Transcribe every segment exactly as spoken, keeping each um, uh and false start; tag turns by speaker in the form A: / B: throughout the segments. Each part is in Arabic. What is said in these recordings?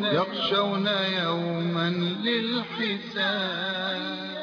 A: يخشون يوما للحساب.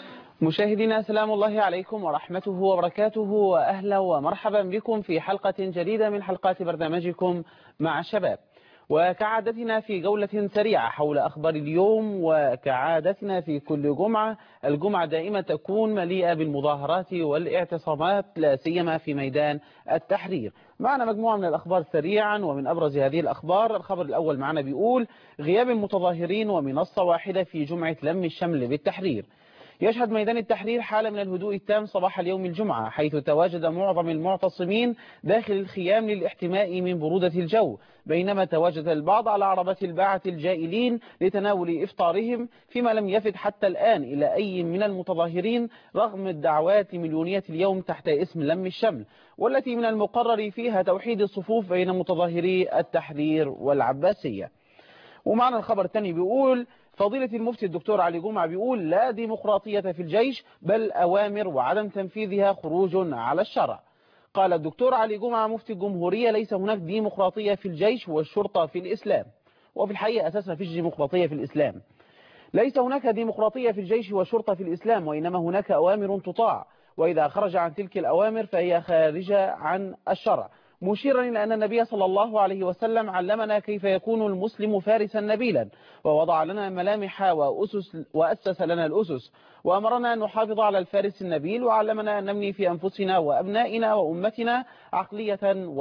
B: مشاهدينا سلام الله عليكم ورحمته وبركاته، وأهلا ومرحبا بكم في حلقة جديدة من حلقات برنامجكم مع الشباب. وكعادتنا في جولة سريعة حول أخبار اليوم، وكعادتنا في كل جمعة، الجمعة دائما تكون مليئة بالمظاهرات والاعتصامات لا سيما في ميدان التحرير. معنا مجموعة من الأخبار سريعا، ومن أبرز هذه الأخبار الخبر الأول معنا بيقول غياب المتظاهرين ومنصة واحدة في جمعة لم الشمل بالتحرير. يشهد ميدان التحرير حالة من الهدوء التام صباح اليوم الجمعة، حيث تواجد معظم المعتصمين داخل الخيام للاحتماء من برودة الجو، بينما تواجد البعض على عربات الباعة الجائلين لتناول إفطارهم، فيما لم يفد حتى الآن إلى أي من المتظاهرين رغم الدعوات مليونية اليوم تحت اسم لم الشمل، والتي من المقرر فيها توحيد الصفوف بين متظاهري التحرير والعباسية. ومعنا الخبر الثاني بيقول فضيلة المفتي الدكتور علي جمعة بيقول لا ديمقراطية في الجيش، بل أوامر وعدم تنفيذها خروج على الشرع. قال الدكتور علي جمعة مفتي الجمهورية ليس هناك ديمقراطية في الجيش والشرطة في الإسلام، وفي الحقيقة أساسا فيش ديمقراطية في الإسلام. ليس هناك ديمقراطية في الجيش والشرطة في الإسلام، وإنما هناك أوامر تطاع، وإذا خرج عن تلك الأوامر فهي خارجة عن الشرع، مشيرا إلى أن النبي صلى الله عليه وسلم علمنا كيف يكون المسلم فارسا نبيلا، ووضع لنا ملامح وأسس وأسس لنا الأسس، وأمرنا أن نحافظ على الفارس النبيل، وعلمنا أن نبني في أنفسنا وأبنائنا وأمتنا عقلية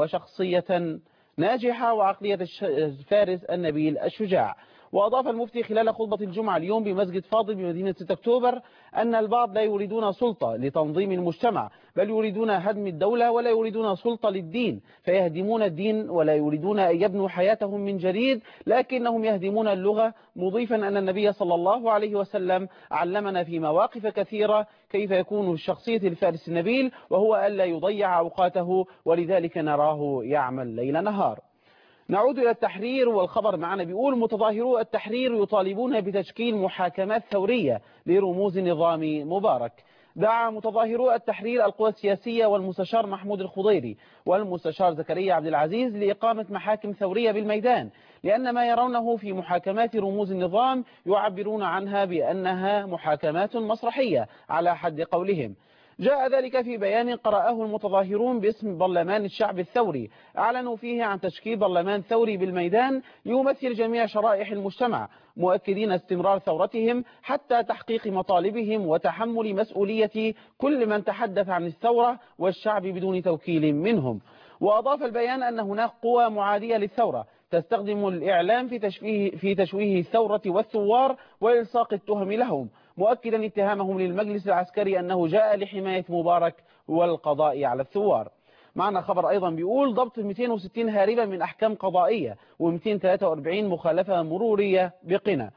B: وشخصية ناجحة وعقلية الفارس النبيل الشجاع. وأضاف المفتي خلال خطبة الجمعة اليوم بمسجد فاضل بمدينة ستة أكتوبر أن البعض لا يريدون سلطة لتنظيم المجتمع، بل يريدون هدم الدولة، ولا يريدون سلطة للدين فيهدمون الدين، ولا يريدون أن يبنوا حياتهم من جديد لكنهم يهدمون اللغة، مضيفا أن النبي صلى الله عليه وسلم علمنا في مواقف كثيرة كيف يكون شخصية الفارس النبيل، وهو ألا يضيع أوقاته، ولذلك نراه يعمل ليل نهار. نعود إلى التحرير، والخبر معنا بيقول متظاهرو التحرير يطالبون بتشكيل محاكمات ثورية لرموز نظام مبارك. دعا متظاهرو التحرير القوى السياسية والمستشار محمود الخضيري والمستشار زكريا عبد العزيز لإقامة محاكم ثورية بالميدان، لأن ما يرونه في محاكمات رموز النظام يعبرون عنها بأنها محاكمات مسرحية على حد قولهم. جاء ذلك في بيان قرأه المتظاهرون باسم برلمان الشعب الثوري، أعلنوا فيه عن تشكيل برلمان ثوري بالميدان يمثل جميع شرائح المجتمع، مؤكدين استمرار ثورتهم حتى تحقيق مطالبهم وتحمل مسؤولية كل من تحدث عن الثورة والشعب بدون توكيل منهم. وأضاف البيان أن هناك قوى معادية للثورة تستخدم الإعلام في تشويه, في تشويه الثورة والثوار وإلصاق التهم لهم، مؤكدا اتهامهم للمجلس العسكري أنه جاء لحماية مبارك والقضاء على الثوار. معنا خبر أيضا بيقول ضبط مئتين وستين هاربا من أحكام قضائية ومئتين وثلاثة وأربعين مخالفة مرورية بقنا.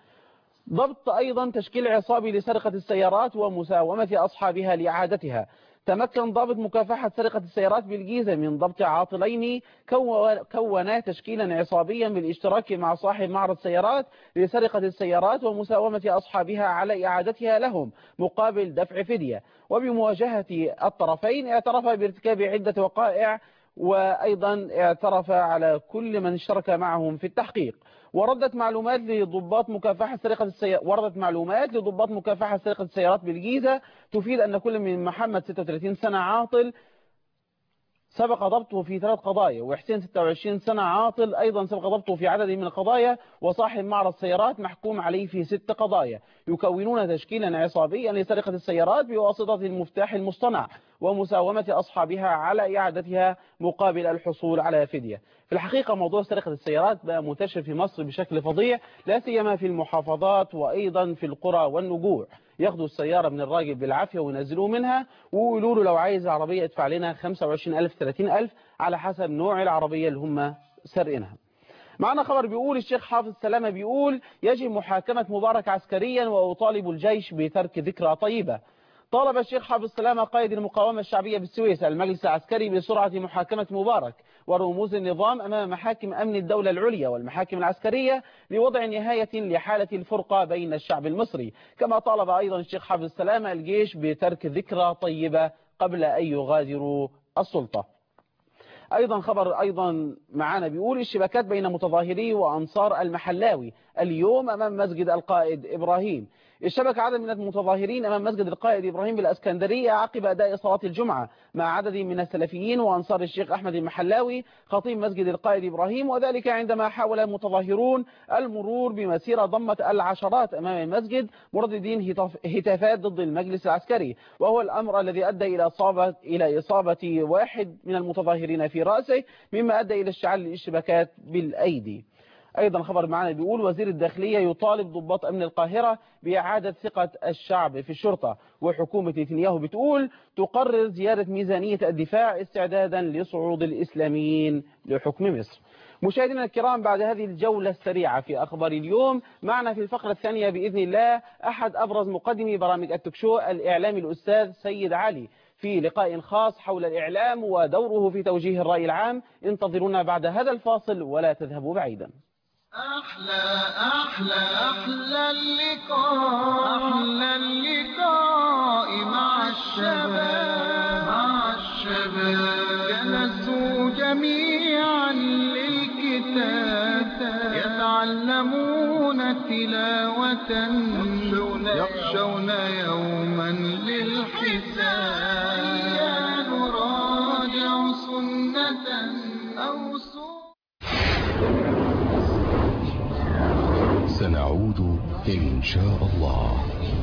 B: ضبط أيضا تشكيل عصابي لسرقة السيارات ومساومة أصحابها لإعادتها. تمكن ضابط مكافحة سرقة السيارات بالجيزة من ضبط عاطلين كونا تشكيلا عصابيا بالاشتراك مع صاحب معرض سيارات لسرقة السيارات ومساومة أصحابها على إعادتها لهم مقابل دفع فدية. وبمواجهة الطرفين اعترف بارتكاب عدة وقائع، وأيضا اعترف على كل من اشترك معهم في التحقيق. وردت معلومات لضباط مكافحة سرقة السيارات وردت معلومات لضباط مكافحة سرقة السيارات بالجيزة تفيد أن كل من محمد ستة وثلاثين سنة عاطل سبق ضبطه في ثلاث قضايا، وحسين ستة وعشرين سنة عاطل أيضا سبق ضبطه في عدد من القضايا، وصاحب معرض سيارات محكوم عليه في ست قضايا، يكونون تشكيلا عصابيا لسرقة السيارات بواسطة المفتاح المصطنع ومساومة أصحابها على إعادتها مقابل الحصول على فدية. في الحقيقة موضوع سرقة السيارات بقى منتشر في مصر بشكل فظيع، لا سيما في المحافظات وأيضا في القرى والنجوع. ياخدوا السيارة من الراجل بالعافية وينزلوه منها ويقولوا له لو عايز عربية ادفع لنا خمسة وعشرين ألف ثلاثين ألف على حسب نوع العربية اللي هم سرقينها. معنا خبر بيقول الشيخ حافظ سلامة بيقول يجب محاكمة مبارك عسكريا وأطالب الجيش بترك ذكرى طيبة. طالب الشيخ حافظ سلامة قائد المقاومة الشعبية بالسويس المجلس العسكري بسرعة محاكمة مبارك ورموز النظام أمام محاكم أمن الدولة العليا والمحاكم العسكرية لوضع نهاية لحالة الفرقة بين الشعب المصري. كما طالب أيضا الشيخ حافظ سلامة الجيش بترك ذكرى طيبة قبل أن يغادروا السلطة. أيضا خبر أيضا معانا بيقول الشبكات بين متظاهري وأنصار المحلاوي اليوم أمام مسجد القائد إبراهيم. اشتبك عدد من المتظاهرين أمام مسجد القائد إبراهيم بالأسكندرية عقب أداء صلاة الجمعة مع عدد من السلفيين وأنصار الشيخ أحمد المحلاوي خطيب مسجد القائد إبراهيم، وذلك عندما حاول المتظاهرون المرور بمسيرة ضمت العشرات أمام المسجد مرددين هتافات ضد المجلس العسكري، وهو الأمر الذي أدى إلى إصابة إلى إصابة واحد من المتظاهرين في رأسه، مما أدى إلى اشتعال الاشتباكات بالأيدي. أيضا خبر معنا بيقول وزير الداخلية يطالب ضباط أمن القاهرة بإعادة ثقة الشعب في الشرطة، وحكومة نتنياهو بتقول تقرر زيادة ميزانية الدفاع استعدادا لصعود الإسلاميين لحكم مصر. مشاهدينا الكرام، بعد هذه الجولة السريعة في أخبار اليوم، معنا في الفقرة الثانية بإذن الله أحد أبرز مقدمي برامج التوكشو الإعلامي الأستاذ سيد علي في لقاء خاص حول الإعلام ودوره في توجيه الرأي العام. انتظرونا بعد هذا الفاصل ولا تذهبوا بعيدا.
A: أحلى أحلى أحلى اللقاء أحلى اللقاء مع الشباب مع الشباب جلسوا جميعا للكتاب يتعلمون تلاوة يخشون يوما للحساب نراجع سنة أو سنة.
C: سنعود إن شاء الله.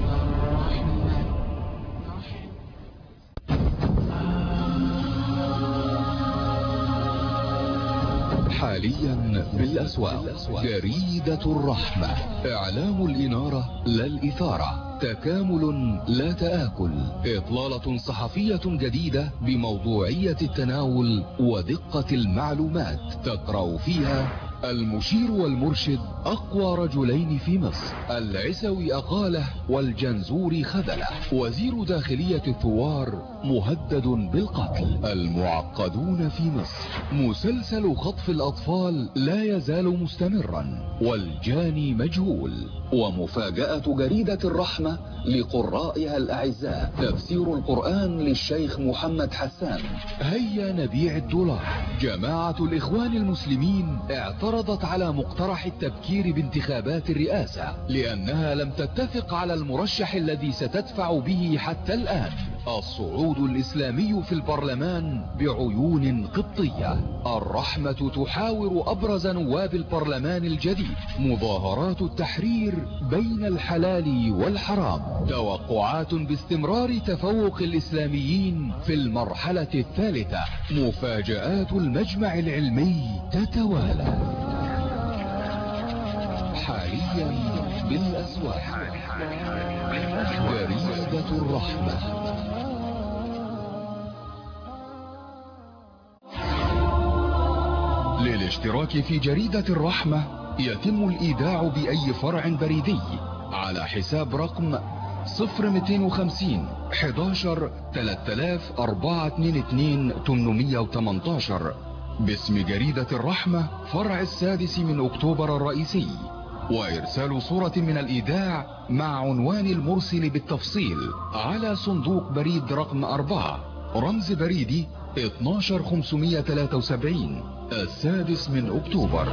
C: حاليا بالأسواق جريدة الرحمة، إعلام الإنارة لا الإثارة، تكامل لا تآكل، إطلالة صحفية جديدة بموضوعية التناول ودقة المعلومات، تقرأ فيها المشير والمرشد أقوى رجلين في مصر، العسوي أقاله والجنزوري خذله، وزير داخلية الثوار مهدد بالقتل، المعقدون في مصر، مسلسل خطف الأطفال لا يزال مستمرا والجاني مجهول، ومفاجأة جريدة الرحمة لقرائها الأعزاء تفسير القرآن للشيخ محمد حسان. هيا نبيع الدولار. جماعة الإخوان المسلمين اعترضت على مقترح التبكير بانتخابات الرئاسة لأنها لم تتفق على المرشح الذي ستدفع به حتى الآن. الصعود الإسلامي في البرلمان بعيون قبطية. الرحمة تحاور أبرز نواب البرلمان الجديد. مظاهرات التحرير بين الحلال والحرام. توقعات باستمرار تفوق الإسلاميين في المرحلة الثالثة. مفاجآت المجمع العلمي تتوالى. حاليا بالأسواق جريدة الرحمة. للاشتراك في جريدة الرحمة يتم الإيداع بأي فرع بريدي على حساب رقم صفر مئتين وخمسين حداشر تلاتة آلاف أربعمئة واثنين وعشرين ثمانمئة وثمانية عشر باسم جريدة الرحمة فرع السادس من أكتوبر الرئيسي، وإرسال صورة من الإيداع مع عنوان المرسل بالتفصيل على صندوق بريد رقم أربعة رمز بريدي اثناشر خمسمئة وثلاثة وسبعين السادس من أكتوبر.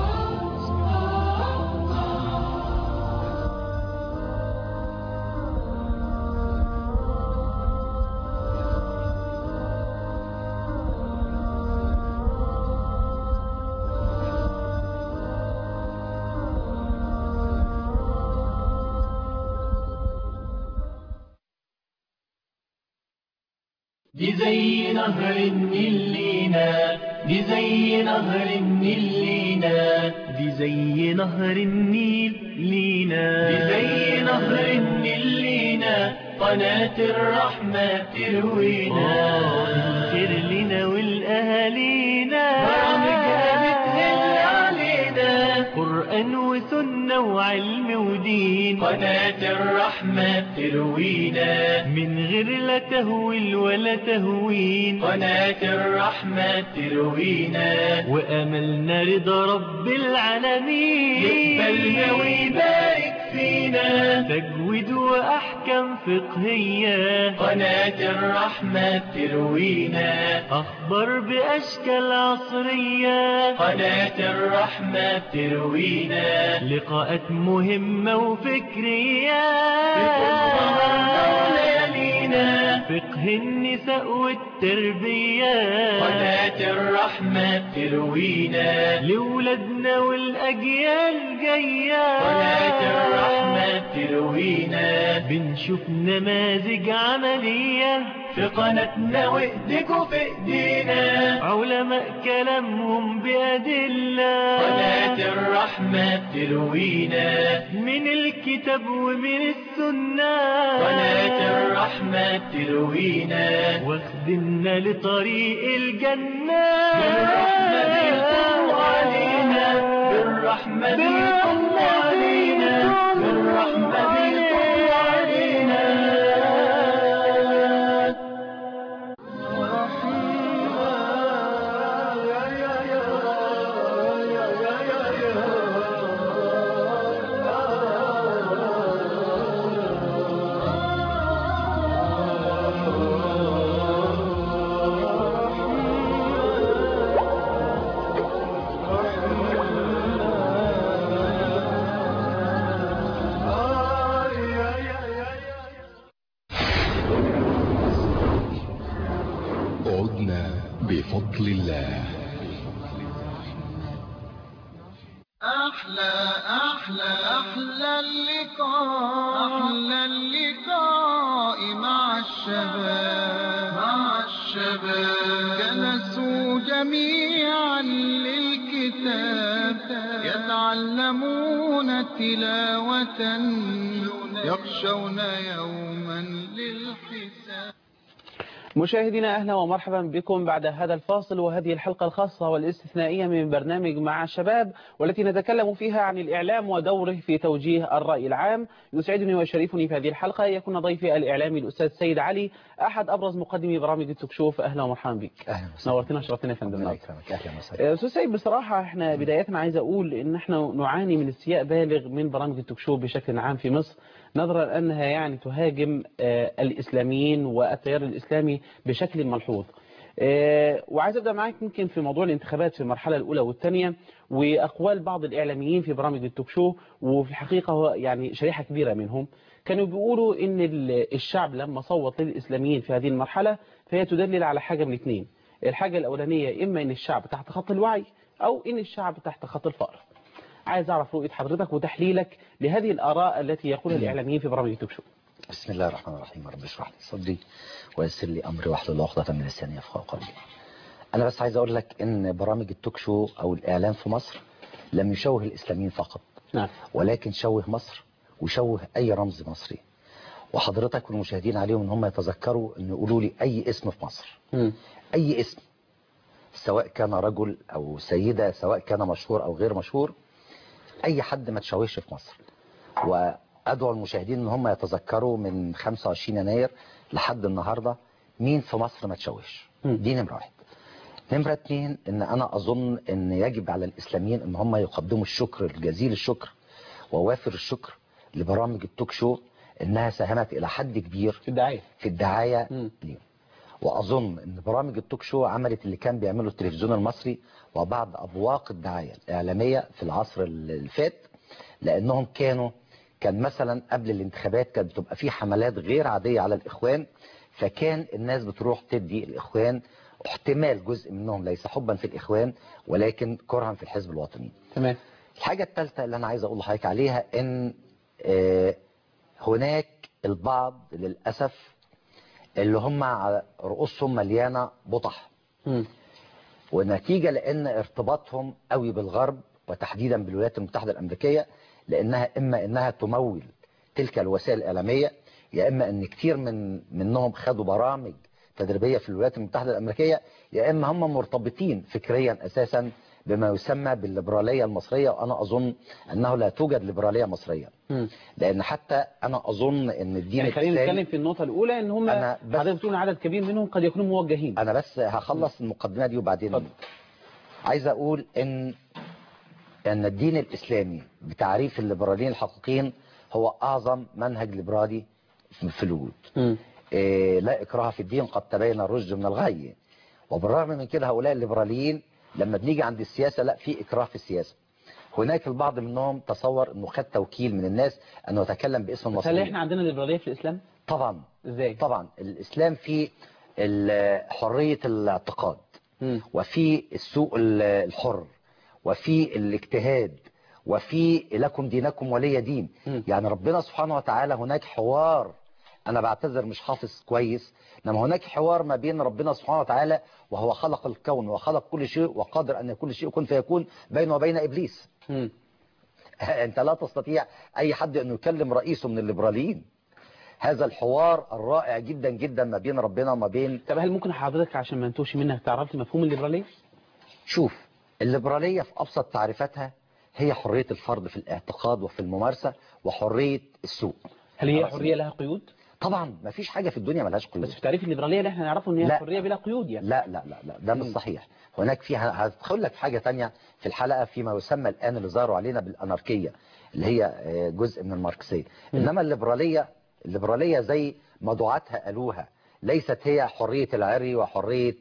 D: دي زي نهر النيل لينا، دي زي نهر النيل لينا، دي زي نهر النيل لينا، دي زي نهر النيل لينا، قناة الرحمة تروينا، الخير لنا والأهالينا، برامجها بتهل علينا، قرآن وسنة وعلم ودين، قناة الرحمة تروينا، من غير لا تهويل ولا تهوين، قناة الرحمة تروينا، وأملنا رضا رب العالمين، يقبلنا ويبارك فينا، تجويد وأحكام وأحكام فقهية. قناة الرحمة تروينا أخبار بأشكال عصرية. قناة الرحمة تروينا لقاءات مهمة وفكرية. فقه النساء والتربية. قناة الرحمة تروينا لولادنا والأجيال جاية. قناة الرحمة تروينا بنشوف نماذج عملية في قناتنا وإيديكوا في إيدينا. علماء كلامهم بأدلة. قناة الرحمة تروينا من الكتاب ومن السنة. قناة الرحمة تروينا واخدنا لطريق الجنة. بالرحمة دي قوة علينا. بالرحمة دي قوة علينا. بالرحمة دي قوة علينا.
C: بفضل الله.
A: أحلى أحلى أحلى اللقاء. أحلى اللقاء مع الشباب. مع الشباب جلسوا جميعا للكتاب يتعلمون تلاوة يخشون يوما للحساب.
B: مشاهدينا أهلا ومرحبا بكم بعد هذا الفاصل وهذه الحلقة الخاصة والاستثنائية من برنامج مع الشباب، والتي نتكلم فيها عن الإعلام ودوره في توجيه الرأي العام. يسعدني ويشرفني في هذه الحلقة يكون ضيفي الإعلامي الأستاذ سيد علي، أحد أبرز مقدمي برامج التوك شو. أهلا ومرحبا بك.
E: أهلا وسهلا.
B: نورتنا شرفتنا يا فندم.
E: الله يكرمك. أهلا وسهلا.
B: أستاذ سيد، بصراحة احنا بداية عايز أقول إن احنا نعاني من استياء بالغ من برامج التوك شو بشكل عام في مصر، نظرا لأنها يعني تهاجم الإسلاميين والتيار الإسلامي بشكل ملحوظ. وعايز أبدأ معاك يمكن في موضوع الانتخابات في المرحلة الأولى والثانية وأقوال بعض الإعلاميين في برامج التوك شو، وفي الحقيقة يعني شريحة كبيرة منهم كانوا بيقولوا إن الشعب لما صوت للإسلاميين في هذه المرحلة فهي تدلل على حاجة من اثنين. الحاجة الأولانية إما إن الشعب تحت خط الوعي أو إن الشعب تحت خط الفقر. عايز أعرف رؤية حضرتك وتحليلك لهذه الآراء التي يقولها الإعلاميين في برامج التوك شو.
E: بسم الله الرحمن الرحيم. رب اشرح لي صدري ويسر لي أمري واحلل عقدة من لساني يفقهوا قولي. أنا بس عايز أقول لك إن برامج التوك شو أو الإعلام في مصر لم يشوه الإسلاميين فقط،
B: نعم،
E: ولكن شوه مصر وشوه أي رمز مصري. وحضرتك والمشاهدين عليهم إن هم يتذكروا إن يقولوا لي أي اسم في مصر، م. أي اسم، سواء كان رجل أو سيدة، سواء كان مشهور أو غير مشهور، أي حد ما تشوهش في مصر. وأدعو المشاهدين إن هم يتذكروا من خمسة وعشرين يناير لحد النهاردة مين في مصر ما تشوهش. دي نمرة واحد. نمرة اتنين، إن أنا أظن إن يجب على الإسلاميين إن هم يقدموا الشكر الجزيل الشكر ووافر الشكر لبرامج التوك شو، إنها ساهمت إلى حد كبير
B: في الدعاية
E: في الدعاية ليهم. وأظن إن برامج التوك شو عملت اللي كان بيعمله التلفزيون المصري وبعض أبواق الدعاية الإعلامية في العصر اللي فات، لأنهم كانوا كان مثلا قبل الانتخابات كانت بتبقى في حملات غير عادية على الإخوان، فكان الناس بتروح تدي الإخوان، احتمال جزء منهم ليس حبا في الإخوان ولكن كرها في الحزب الوطني.
B: تمام.
E: الحاجة الثالثة اللي أنا عايز أقول لحضرتك عليها إن آه هناك البعض للأسف اللي هم على رؤوسهم مليانة بطح، م. ونتيجة لأن ارتباطهم قوي بالغرب وتحديدا بالولايات المتحدة الأمريكية، لأنها إما إنها تمول تلك الوسائل الإعلامية، يا إما إن كتير من منهم خدوا برامج تدريبية في الولايات المتحدة الأمريكية، يا إما هم مرتبطين فكريا أساسا بما يسمى بالليبرالية المصرية. وأنا أظن أنه لا توجد ليبرالية مصرية، م. لأن حتى أنا أظن أن الدين
B: يعني خلينا نتكلم في النقطة الأولى إن هم حضرتك بتقول عدد كبير منهم قد يكونوا موجهين.
E: أنا بس هخلص م. المقدمة دي وبعدين م. عايز أقول أن أن الدين الإسلامي بتعريف الليبراليين الحقيقيين هو أعظم منهج ليبرالي في الوجود. إيه لا إكراه في الدين قد تبين الرشد من الغي. وبالرغم من كده هؤلاء الليبراليين لما بنيجي عند السياسة لا في إكراه في السياسة. هناك البعض منهم تصور انه خد توكيل من الناس انه يتكلم باسم المصريين.
B: هل احنا عندنا ليبرالية في الإسلام؟
E: طبعا.
B: ازاي؟
E: طبعا الإسلام فيه حرية الاعتقاد م. وفي السوق الحر وفي الاجتهاد وفي لكم دينكم ولي دين. م. يعني ربنا سبحانه وتعالى هناك حوار، أنا بعتذر مش حافظ كويس، إنما هناك حوار ما بين ربنا سبحانه وتعالى وهو خلق الكون وخلق كل شيء وقادر أن كل شيء يكون فيكون بينه وبين إبليس. م. أنت لا تستطيع أي حد أن يكلم رئيسه من الليبراليين. هذا الحوار الرائع جدا جدا ما بين ربنا وما بين.
B: طب هل ممكن حضرتك عشان ما نتوش منك تعرف لي مفهوم الليبرالية؟
E: شوف، الليبرالية في أبسط تعريفاتها هي حرية الفرد في الاعتقاد وفي الممارسة وحرية السوق.
B: هل هي حرية لها قيود؟
E: طبعا ما فيش حاجة في الدنيا ملهاش قيود.
B: بس في تعريف الليبرالية اللي احنا نعرفه ان هي حرية بلا قيود يعني.
E: لا لا لا لا ده مش صحيح. هناك فيها هدخل لك في حاجة تانية في الحلقة فيما يسمى الآن اللي ظهروا علينا بالأناركية اللي هي جزء من الماركسية. إنما الليبرالية الليبرالية زي ما دعاتها قالوها ليست هي حرية العري وحرية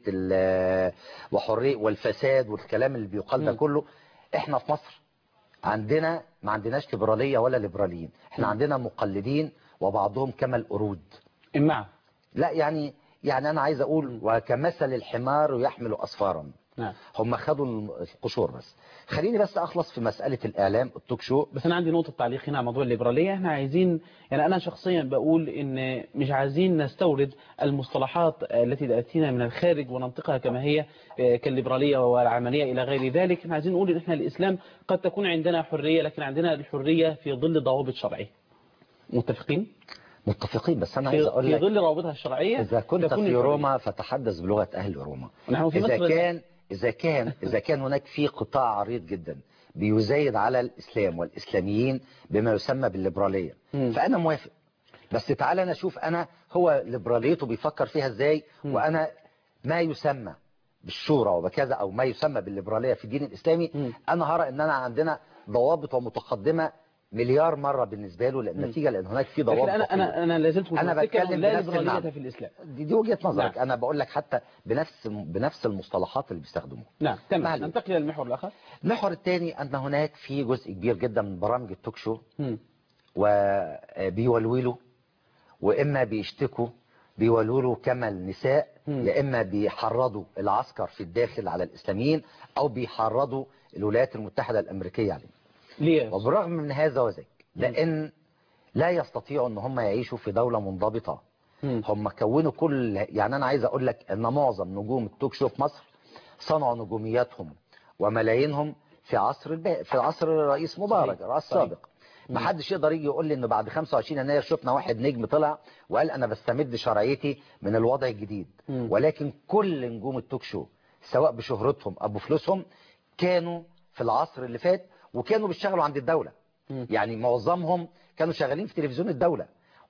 E: وحرية والفساد والكلام اللي بيقال ده كله. احنا في مصر عندنا ما عندناش ليبرالية ولا ليبراليين، احنا م. عندنا مقلدين وبعضهم كما القرود.
B: إمع
E: لا يعني يعني انا عايز اقول وكمثل الحمار يحمل اسفارا. نعم. هم خدوا القشور بس. خليني بس اخلص في مسألة الاعلام التوك شو.
B: بس انا عندي نقطة تعليق هنا على موضوع الليبرالية. احنا عايزين يعني انا شخصيا بقول ان مش عايزين نستورد المصطلحات التي تأتينا من الخارج وننطقها كما هي كالليبرالية والعملية الى غير ذلك. احنا عايزين نقول ان احنا الاسلام قد تكون عندنا حرية لكن عندنا الحرية في ظل ضوابط شرعية. متفقين؟
E: متفقين. بس انا عايز اقول لك
B: في ظل روابطها الشرعية
E: اذا كنت في روما فتحدث بلغة اهل روما.
B: نحن في
E: اذا
B: مصر
E: كان اذا كان اذا كان هناك في قطاع عريض جدا بيزايد على الاسلام والاسلاميين بما يسمى بالليبرالية م. فانا موافق. بس تعالى انا اشوف انا هو ليبراليته بيفكر فيها ازاي م. وانا ما يسمى بالشورى وبكذا او ما يسمى بالليبرالية في الدين الاسلامي م. انا هرى اننا عندنا ضوابط ومتقدمة مليار مرة بالنسبة له لأن نتيجة لأن هناك في ضوابط.
B: أنا أنا أنا لازلت
E: أنا بتكلم
B: لا ليبرالية في الإسلام.
E: دي, دي وجهة نظرك. نعم. أنا بقول لك حتى بنفس بنفس المصطلحات اللي بيستخدموها.
B: نعم تمام. ننتقل للمحور الآخر.
E: المحور الثاني أن هناك في جزء كبير جدا من برامج التوك شو وبيولولوا وإما بيشتكوا بيولولوا كما النساء م. يا إما بيحرضوا العسكر في الداخل على الإسلاميين أو بيحرضوا الولايات المتحدة الأمريكية عليهم.
B: ليه؟
E: وبالرغم من هذا وذاك لأن لا يستطيعوا أن هم يعيشوا في دولة منضبطة. م. هم كونوا كل يعني أنا عايز أقول لك أن معظم نجوم التوك شو في مصر صنعوا نجومياتهم وملايينهم في عصر الب... في عصر الرئيس مبارك الرئيس السابق. ما حدش يقدر يجي يقول لي إنه بعد خمسة وعشرين يناير شفنا واحد نجم طلع وقال أنا بستمد شرعيتي من الوضع الجديد. م. ولكن كل نجوم التوك شو سواء بشهرتهم أو بفلوسهم كانوا في العصر اللي فات وكانوا بيشتغلوا عند الدولة. م. يعني معظمهم كانوا شغالين في تلفزيون الدولة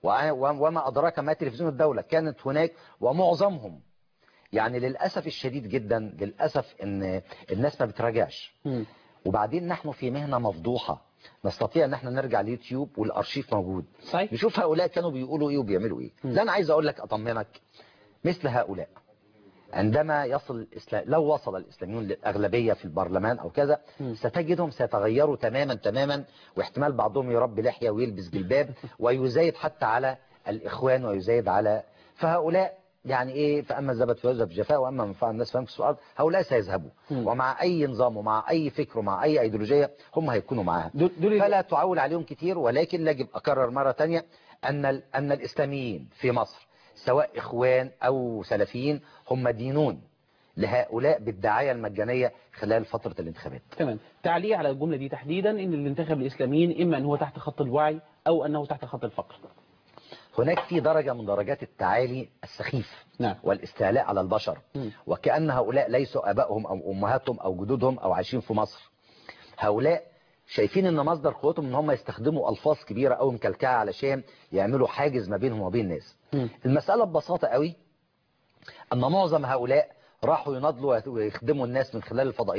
E: وما أدراك ما تلفزيون الدولة كانت هناك ومعظمهم يعني للأسف الشديد جدا للأسف ان الناس ما بتراجعش. م. وبعدين نحن في مهنة مفضوحة نستطيع ان احنا نرجع اليوتيوب والارشيف موجود
B: صحيح.
E: نشوف هؤلاء كانوا بيقولوا ايه وبيعملوا ايه. لا انا عايز اقول لك اطمنك مثل هؤلاء عندما يصل الإسلام لو وصل الإسلاميون للأغلبية في البرلمان أو كذا م. ستجدهم سيتغيروا تماما تماما واحتمال بعضهم يربي لحية ويلبس جلباب ويزايد حتى على الإخوان ويزايد على فهؤلاء يعني إيه فأما الزبد فيذهب جفاء وأما من فعل الناس فيمكث في الأرض هؤلاء سيذهبوا م. ومع أي نظام ومع أي فكر ومع أي أيديولوجية هم هيكونوا معاها فلا تعول عليهم كتير. ولكن يجب أكرر مرة تانية أن أن الإسلاميين في مصر سواء إخوان أو سلفيين هم دينون لهؤلاء بالدعاية المجانية خلال فترة الانتخابات.
B: تمام. تعليق على الجملة دي تحديدا ان اللي انتخب الإسلاميين إما أنه تحت خط الوعي أو أنه تحت خط الفقر.
E: هناك في درجة من درجات التعالي السخيف.
B: نعم.
E: والاستعلاء على البشر. م. وكأن هؤلاء ليسوا أبائهم أو أمهاتهم أو جدودهم أو عايشين في مصر. هؤلاء شايفين ان مصدر قوتهم ان هم يستخدموا الفاظ كبيرة او مكلكعة علشان يعملوا حاجز ما بينهم وبين الناس. م. المسألة ببساطة قوي ان معظم هؤلاء راحوا يناضلوا ويخدموا الناس من خلال الفضائيات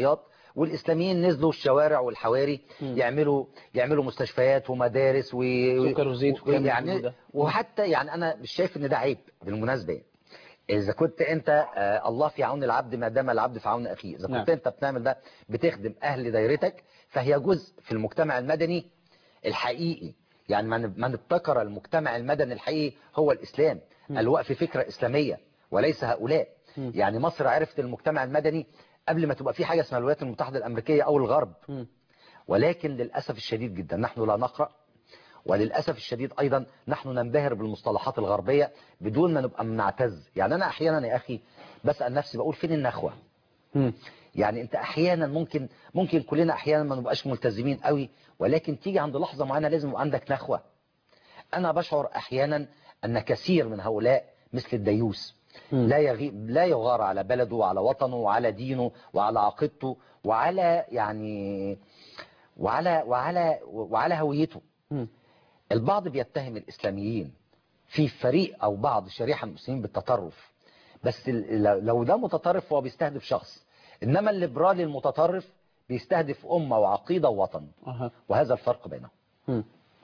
E: والاسلاميين نزلوا الشوارع والحواري
B: مم.
E: يعملوا يعملوا مستشفيات ومدارس و
B: سكر وزيت وكلام
E: يعني
B: ده.
E: وحتى يعني انا مش شايف ان ده عيب بالمناسبه يعني. اذا كنت انت آه الله في عون العبد ما دام العبد في عون اخيه، اذا كنت
B: نعم.
E: انت بتعمل ده بتخدم اهل دايرتك فهي جزء في المجتمع المدني الحقيقي. يعني من من ابتكر المجتمع المدني الحقيقي هو الاسلام،
B: م.
E: الوقف فكره اسلاميه وليس هؤلاء.
B: م.
E: يعني مصر عرفت المجتمع المدني قبل ما تبقى في حاجه اسمها الولايات المتحده الامريكيه او الغرب.
B: م.
E: ولكن للاسف الشديد جدا نحن لا نقرا، وللأسف الشديد أيضا نحن ننبهر بالمصطلحات الغربية بدون ما نبقى بنعتز. يعني أنا أحيانا يا أخي بسأل نفسي بقول فين النخوة؟
B: م.
E: يعني أنت أحيانا ممكن ممكن كلنا أحيانا ما نبقاش ملتزمين قوي، ولكن تيجي عند لحظة معينة لازم يبقى عندك نخوة. أنا بشعر أحيانا أن كثير من هؤلاء مثل الديوس
B: م.
E: لا يغيب لا يغار على بلده وعلى وطنه وعلى دينه وعلى عقيدته وعلى يعني وعلى وعلى وعلى هويته.
B: م.
E: البعض بيتهم الإسلاميين في فريق أو بعض شريحة من المسلمين بالتطرف، بس لو ده متطرف هو بيستهدف شخص، إنما الليبرالي المتطرف بيستهدف أمة وعقيدة ووطن.
B: أه.
E: وهذا الفرق بينهم.
B: م.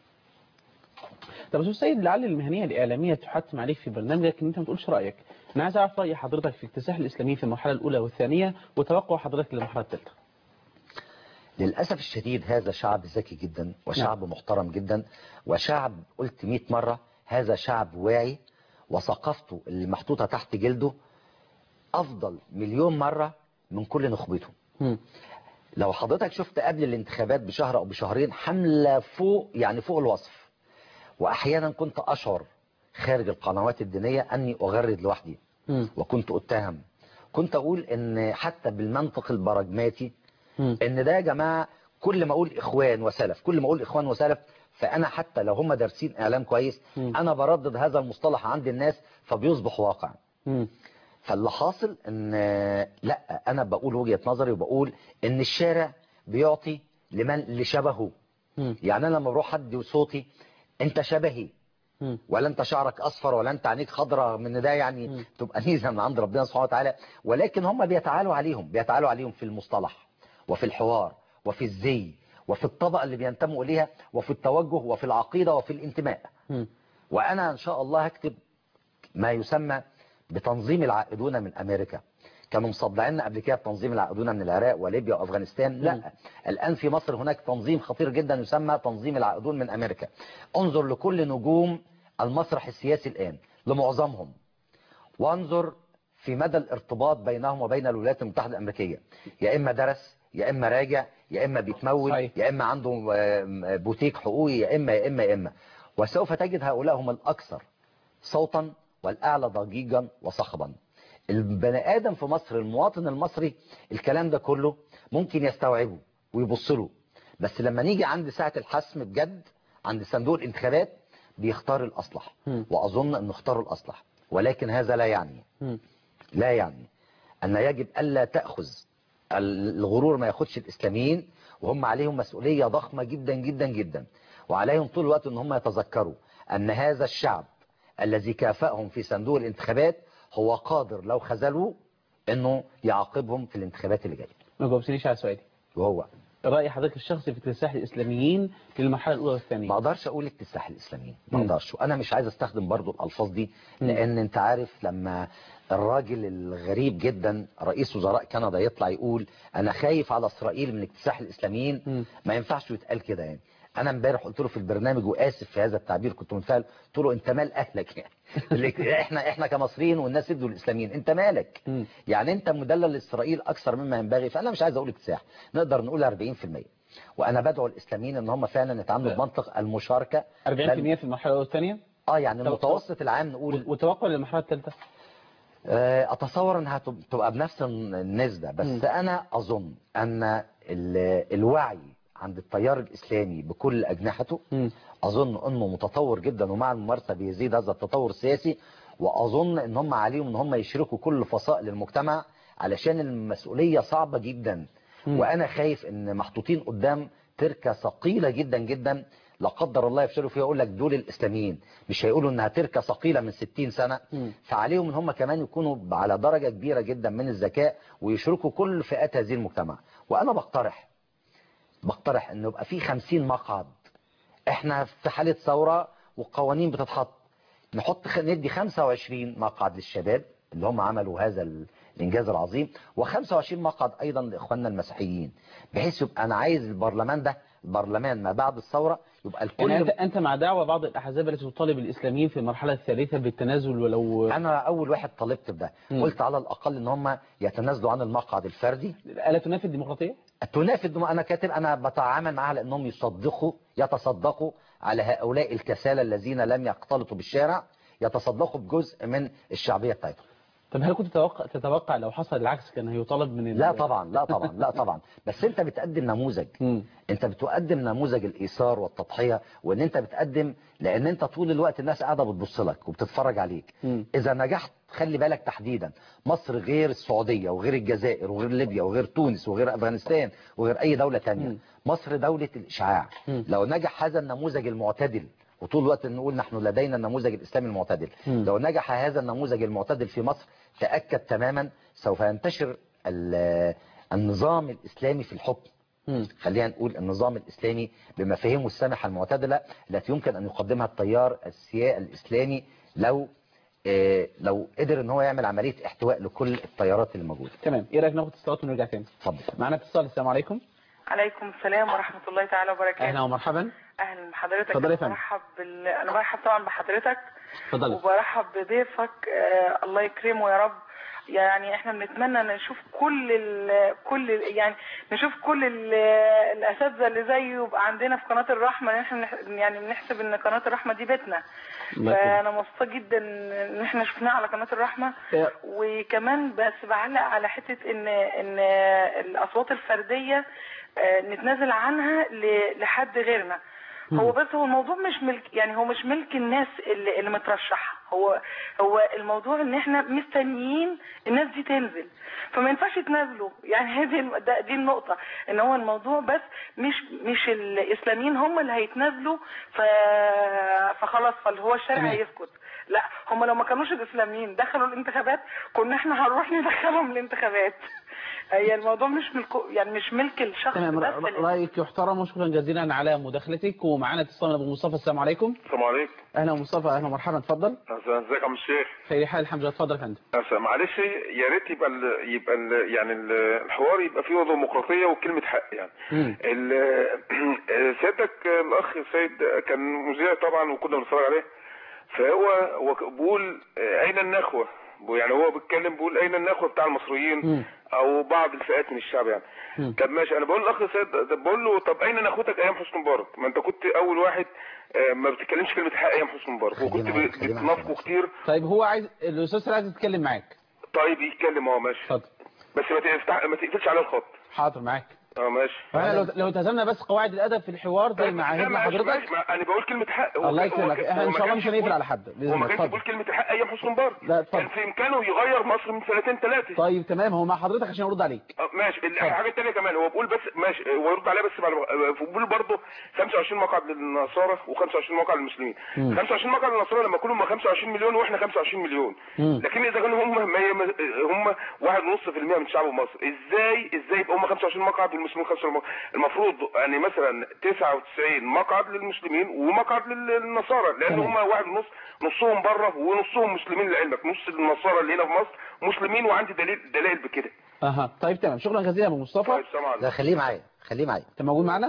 B: طب أستاذ سيد، لعل المهنية الإعلامية تحتم عليك في برنامجك إن أنت ما تقولش رأيك. أنا عايز أعرف رأي حضرتك في اكتساح الإسلاميين في المرحلة الأولى والثانية وتوقع حضرتك للمرحلة الثالثة.
E: للأسف الشديد هذا شعب ذكي جدا وشعب نعم. محترم جدا، وشعب قلت مئة مرة هذا شعب واعي، وثقافته اللي محطوطة تحت جلده أفضل مليون مرة من كل نخبته.
B: م.
E: لو حضرتك شفت قبل الانتخابات بشهر أو بشهرين حملة فوق يعني فوق الوصف، وأحيانا كنت أشعر خارج القنوات الدينية أني أغرد لوحدي. م. وكنت أتهم، كنت أقول أن حتى بالمنطق البراجماتي ان ده يا جماعة كل ما اقول اخوان وسلف كل ما اقول اخوان وسلف فانا حتى لو هم دارسين اعلام كويس م. انا بردد هذا المصطلح عند الناس فبيصبح واقع. م. فاللي حاصل ان لا انا بقول وجهة نظري وبقول ان الشارع بيعطي لمن لشبهه. م. يعني انا لما بروح حد صوتي انت شبهي م. ولا انت شعرك اصفر ولا انت عينيك خضراء من ده يعني م. تبقى ميزه من عند ربنا سبحانه وتعالى، ولكن هم بيتعالوا عليهم بيتعالوا عليهم في المصطلح وفي الحوار وفي الزي وفي الطبقة اللي بينتموا إليها وفي التوجه وفي العقيدة وفي الانتماء. م. وأنا إن شاء الله هكتب ما يسمى بتنظيم العائدون من أمريكا. كانوا مصدعين قبل كده بتنظيم العائدون من العراق وليبيا وأفغانستان، لا م. الآن في مصر هناك تنظيم خطير جدا يسمى تنظيم العائدون من أمريكا. انظر لكل نجوم المسرح السياسي الآن لمعظمهم، وانظر في مدى الارتباط بينهم وبين الولايات المتحدة الأمريكية، يا إما درس يا إما راجع يا إما بيتمول صحيح. يا إما عنده بوتيك حقوقي يا إما يا إما يا إما وسوف تجد هؤلاء هم الأكثر صوتا والأعلى ضجيجا وصخبا. البني آدم في مصر المواطن المصري الكلام ده كله ممكن يستوعبه ويبص له، بس لما نيجي عند ساعة الحسم بجد عند صندوق الانتخابات بيختار الأصلح. م. وأظن أنه اختاروا الأصلح، ولكن هذا لا يعني م. لا يعني أن يجب ألا تأخذ الغرور ما ياخدش الإسلاميين، وهم عليهم مسؤولية ضخمة جدا جدا جدا، وعليهم طول الوقت ان هم يتذكروا ان هذا الشعب الذي كافأهم في صندوق الانتخابات هو قادر لو خذلوه انه يعاقبهم في الانتخابات اللي جايه.
B: ما جاوبتنيش على سؤالي.
E: وهو
B: رأي حضرتك الشخصي في اكتساح الإسلاميين للمرحلة الأولى والثانية؟
E: ما اقدرش اقول اكتساح الإسلاميين، ما اقدرش، وانا مش عايز استخدم برضو الالفاظ دي، لان انت عارف لما الراجل الغريب جدا رئيس وزراء كندا يطلع يقول انا خايف على اسرائيل من اكتساح الإسلاميين، م. ما ينفعش يتقال كده. يعني انا امبارح قلت له في البرنامج واسف في هذا التعبير كنت منفعل، قلت له انت مال اهلك يعني احنا احنا كمصريين والناس يدوا الاسلاميين، انت مالك؟ م. يعني انت مدلل لاسرائيل اكثر مما ينبغي. فانا مش عايز اقول اكتساح، نقدر نقول أربعين في المية، وانا بدعو الاسلاميين ان هم فعلا يتعاملوا بمنطق المشاركه.
B: أربعين في المية في المرحله الاولى والثانيه؟
E: اه يعني المتوسط العام نقول.
B: وتوقع للمرحله الثالثه؟
E: اتصور انها تبقى بنفس النسبه، بس م. انا اظن ان الوعي عند التيار الاسلامي بكل اجنحته م. اظن انه متطور جدا، ومع الممارسه بيزيد هذا التطور السياسي، واظن ان هم عليهم ان هم يشركوا كل فصائل المجتمع علشان المسؤوليه صعبه جدا. م. وانا خايف ان محطوطين قدام تركه ثقيله جدا جدا، لا قدر الله يفشلوا فيها. يقول لك دول الاسلاميين مش هيقولوا انها تركه ثقيله من ستين سنه، م. فعليهم ان هم كمان يكونوا على درجه كبيره جدا من الذكاء ويشركوا كل فئات هذه المجتمع. وانا بقترح بقترح انه يبقى في خمسين مقعد. احنا في حالة ثورة والقوانين بتتحط، نحط ندي خمسة وعشرين مقعد للشباب اللي هم عملوا هذا الانجاز العظيم، وخمسة وعشرين مقعد ايضا لاخواننا المسيحيين، بحيث يبقى انا عايز البرلمان ده، البرلمان ما بعد الثورة، يبقى الكل.
B: يعني انت مع دعوة بعض الاحزاب التي تطالب الاسلاميين في المرحلة الثالثة بالتنازل ولو؟
E: انا اول واحد طالبت بده، قلت على الاقل ان هم يتنازلوا عن المقعد الفردي.
B: الا تنافي الديمقراطية؟
E: تنافي الديمقراطية. انا كاتب، انا بتعامل معاها لانهم يصدقوا يتصدقوا على هؤلاء الكسالى الذين لم يختلطوا بالشارع، يتصدقوا بجزء من الشعبية بتاعتهم.
B: طب هل كنت تتوقع تتوقع لو حصل العكس كان هيطالب من ال...
E: لا طبعا لا طبعا لا طبعا بس انت بتقدم نموذج. م. انت بتقدم نموذج الايثار والتضحيه، وان انت بتقدم، لان انت طول الوقت الناس قاعده بتبص لك وبتتفرج عليك. م. اذا نجحت، خلي بالك تحديدا، مصر غير السعوديه وغير الجزائر وغير ليبيا وغير تونس وغير افغانستان وغير اي دوله ثانيه. م. مصر دوله الاشعاع. م. لو نجح هذا النموذج المعتدل، وطول الوقت نقول نحن لدينا النموذج الإسلامي المعتدل، م. لو نجح هذا النموذج المعتدل في مصر، تأكد تماما سوف ينتشر النظام الإسلامي في الحكم. م. خلينا نقول النظام الإسلامي بمفاهيمه السامحة المعتدلة التي يمكن أن يقدمها التيار السياسي الإسلامي، لو إيه لو قدر ان هو يعمل عملية احتواء لكل التيارات اللي موجودة.
B: تمام. ايه رأيك ناخد اتصالات ونرجع تاني؟
E: اتفضل.
B: معانا اتصال. السلام عليكم.
F: عليكم السلام ورحمة الله تعالى وبركاته.
B: اهلا ومرحبا.
F: اهلا بحضرتك.
B: اتفضل يا فندم.
F: برحب بال... انا برحب طبعا بحضرتك.
B: اتفضل.
F: وبرحب بضيفك. آه الله يكرمه يا رب. يعني احنا بنتمنى نشوف كل ال... كل ال... يعني نشوف كل ال... الاساتذه اللي زيه يبقى عندنا في قناه الرحمه. احنا يعني بنحسب ان قناه الرحمه دي بيتنا. فانا مبسوطه جدا ان احنا شفناها على قناه الرحمه. وكمان بس بعلق على حته ان ان الاصوات الفرديه نتنازل عنها لحد غيرنا. هو بس هو الموضوع مش ملك، يعني هو مش ملك الناس اللي, اللي مترشحه. هو هو الموضوع ان احنا مستنيين الناس دي تنزل، فما ينفعش يتنازلوا. يعني هذه دي النقطه، ان هو الموضوع بس مش مش الاسلاميين هم اللي هيتنازلوا ف فخلاص فاللي هو الشارع هيسكت. لا، هم لو ما كانوش الاسلاميين دخلوا الانتخابات كنا احنا هنروح ندخلهم الانتخابات. هي الموضوع مش ملك، يعني مش ملك الشخص.
B: تمام. رايك يحترم وشكرا جزيلا على مداخلتك. ومعانا اتصال ابو مصطفى. السلام عليكم.
G: السلام عليكم.
B: اهلا مصطفى. اهلا ومرحبا. اتفضل.
G: ازيك يا عم الشيخ؟
B: خير حال الحمد لله. اتفضل يا فندم.
G: معلش يا ريت يبقى ال يبقى ال يعني ال الحوار يبقى فيه ديمقراطيه وكلمه حق. يعني سيادتك الاخ سيد كان مذيع طبعا وكنا بنتفرج عليه، فهو هو بيقول اين النخوه، يعني هو بيتكلم بيقول اين النخوه بتاع المصريين م. او بعض الفئات من الشعب يعني. م. طب ماشي، انا بقول للاخ سيد، بقول له طب اين نخوتك ايام حسني مبارك؟ ما انت كنت اول واحد ما بتتكلمش كلمه حق ايام حسني مبارك وكنت بتنافقه كتير.
B: طيب هو عايز الاستاذ عايز يتكلم معاك.
G: طيب يتكلم. اه ماشي.
B: اتفضل.
G: بس ما تفتح ما تقفلش على الخط.
B: حاضر معاك.
G: اه ماشي.
B: فاحنا لو لو التزمنا بس قواعد الادب في الحوار زي ما عهدنا حضرتك.
G: انا بقول كلمه حق.
B: الله يكرمك. احنا ان شاء الله مش هنقفل على حد باذن الله.
G: هو ما كانش بيقول كلمه حق ايام حسني مبارك. كان في امكانه يغير مصر من سنتين ثلاثه.
B: طيب تمام. هو مع حضرتك عشان ارد عليك.
G: اه ماشي. الحاجه الثانيه كمان هو بيقول بس ماشي، هو يرد عليها بس بعد بيقول برضه خمسة وعشرين مقعد للنصارى وخمسة وعشرين مقعد للمسلمين. مم. خمسة وعشرين مقعد للنصارى لما يكونوا هم خمسة وعشرين مليون واحنا خمسة وعشرين مليون. مم. لكن اذا كانوا هم هم واحد ونص في المية من شعب مصر، ازاي ازاي يبقى هم خمسة وعشرين مقعد والمسلمين خمسة وعشرين مقعد؟ المفروض يعني مثلا تسعة وتسعين مقعد للمسلمين ومقعد للنصارى، لان هم واحد ونص، نصهم بره ونصهم مسلمين. لعلمك نص النصارى اللي هنا في مصر مسلمين، وعندي دليل دلائل بكده.
B: اها طيب تمام. شكرا جزيلا يا ابو مصطفى.
G: طيب سلام.
E: لا خليه معايا خليه معايا.
B: انت موجود معانا؟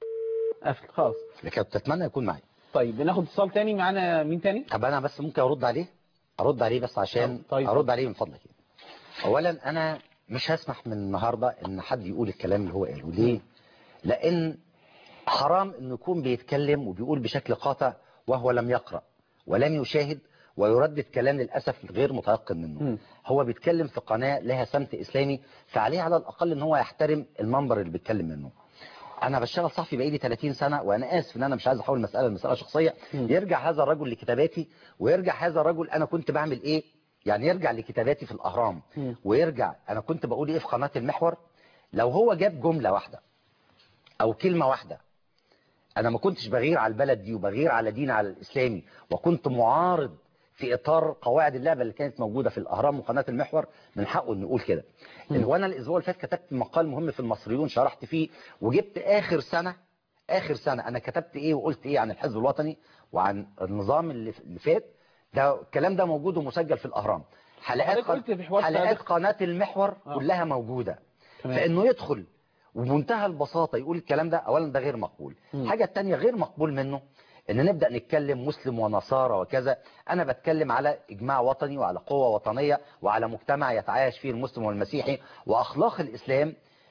B: قفل خلاص.
E: لكن تتمنى يكون معايا.
B: طيب بناخد اتصال تاني. معانا مين تاني؟
E: طب انا بس ممكن ارد عليه ارد عليه بس عشان
B: طيب.
E: ارد عليه من فضلك. اولا انا مش هسمح من النهارده ان حد يقول الكلام اللي هو قاله. ليه؟ لان حرام انه يكون بيتكلم وبيقول بشكل قاطع وهو لم يقرأ ولم يشاهد ويردد كلام للأسف غير متيقن منه. م. هو بيتكلم في قناة لها سمت إسلامي، فعليه على الأقل ان هو يحترم المنبر اللي بيتكلم منه. انا بشتغل صحفي بقالي ثلاثين سنة، وانا اسف ان انا مش عايز احول المسألة لمسألة شخصية. م. يرجع هذا الرجل لكتاباتي، ويرجع هذا الرجل انا كنت بعمل ايه، يعني يرجع لكتاباتي في الأهرام، م. ويرجع انا كنت بقول ايه في قناة المحور. لو هو جاب جملة واحدة او كلمة واحدة، انا ما كنتش بغير على البلد دي وبغير على دين على الاسلامي، وكنت معارض في اطار قواعد اللعبه اللي كانت موجوده في الاهرام وقناه المحور من حقه انه يقول كده. وانا الاسبوع اللي فات كتبت مقال مهم في المصريون شرحت فيه وجبت اخر سنه اخر سنه انا كتبت ايه وقلت ايه عن الحزب الوطني وعن النظام اللي اللي فات. ده الكلام ده موجود ومسجل في الاهرام. حلقات قل... حلقات قناه المحور آه. كلها موجوده. تمام. فانه يدخل وبمنتهى البساطه يقول الكلام ده، اولا ده غير مقبول. الحاجه الثانيه غير مقبول منه ان نبدأ نتكلم مسلم ونصارى وكذا. انا بتكلم على اجماع وطني وعلى قوة وطنية وعلى مجتمع يتعايش فيه المسلم والمسيحي واخلاق الاسلام.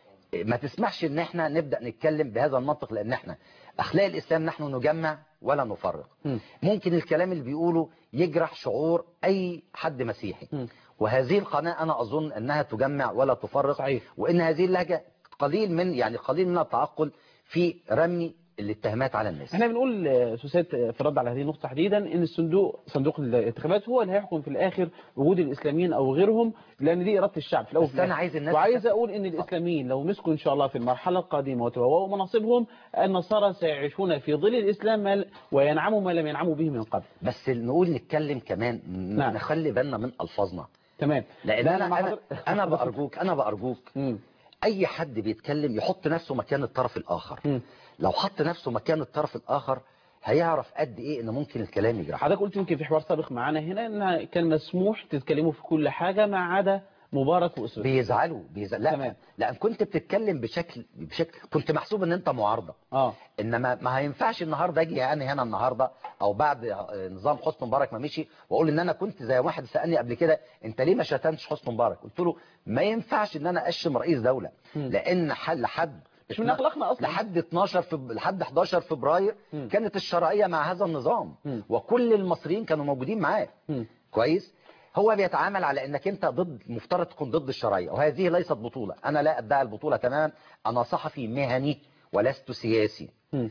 E: ما تسمحش ان احنا نبدأ نتكلم بهذا المنطق، لان احنا اخلاق الاسلام نحن نجمع ولا نفرق. م. ممكن الكلام اللي بيقوله يجرح شعور اي حد مسيحي. م. وهذه القناة انا اظن انها تجمع ولا تفرق. صحيح. وان هذه اللهجة قليل من يعني قليل من التعقل في رمي الاتهامات على الناس.
B: احنا بنقول سوسات في الرد على هذه النقطة تحديدا ان الصندوق صندوق الانتخابات هو اللي هيحكم في الاخر وجود الاسلاميين او غيرهم، لان دي اراده الشعب في الاول.
E: بس انا عايز الناس
B: وعايز اقول ان الاسلاميين لو مسكوا ان شاء الله في المرحله القادمه وتبوأوا مناصبهم، النصارى سيعيشون في ظل الاسلام وينعموا ما لم ينعموا به من قبل.
E: بس نقول نتكلم كمان نعم. نخلي بالنا من الفاظنا.
B: تمام.
E: لان انا انا, أنا بارجوك انا بارجوك م. اي حد بيتكلم يحط نفسه مكان الطرف الاخر. م. لو حط نفسه مكان الطرف الآخر هيعرف قد إيه إن ممكن الكلام يجرح.
B: حضرتك قلت يمكن في حوار سابق معانا هنا إن كان مسموح تتكلموا في كل حاجة ما عدا مبارك وأسرته.
E: بيزعلوا بيزعلوا لا تمام. لا كنت بتتكلم بشكل بشكل كنت محسوب إن أنت معارضة. اه إنما ما هينفعش النهارده أجي يعني هنا النهارده أو بعد نظام حسني مبارك ما مشي وأقول إن أنا كنت زي واحد سألني قبل كده أنت ليه ما شتمتش حسني مبارك؟ قلت له ما ينفعش إن أنا أشتم رئيس دولة م. لأن حل حد
B: مش من اخلاقنا اصلا.
E: لحد اتناشر في لحد حداشر فبراير م. كانت الشرعيه مع هذا النظام م. وكل المصريين كانوا موجودين معاه. كويس. هو بيتعامل على انك انت ضد مفترض تكون ضد الشرعيه، وهذه ليست بطوله. انا لا ادعي البطوله تماما، انا صحفي مهني ولست سياسي.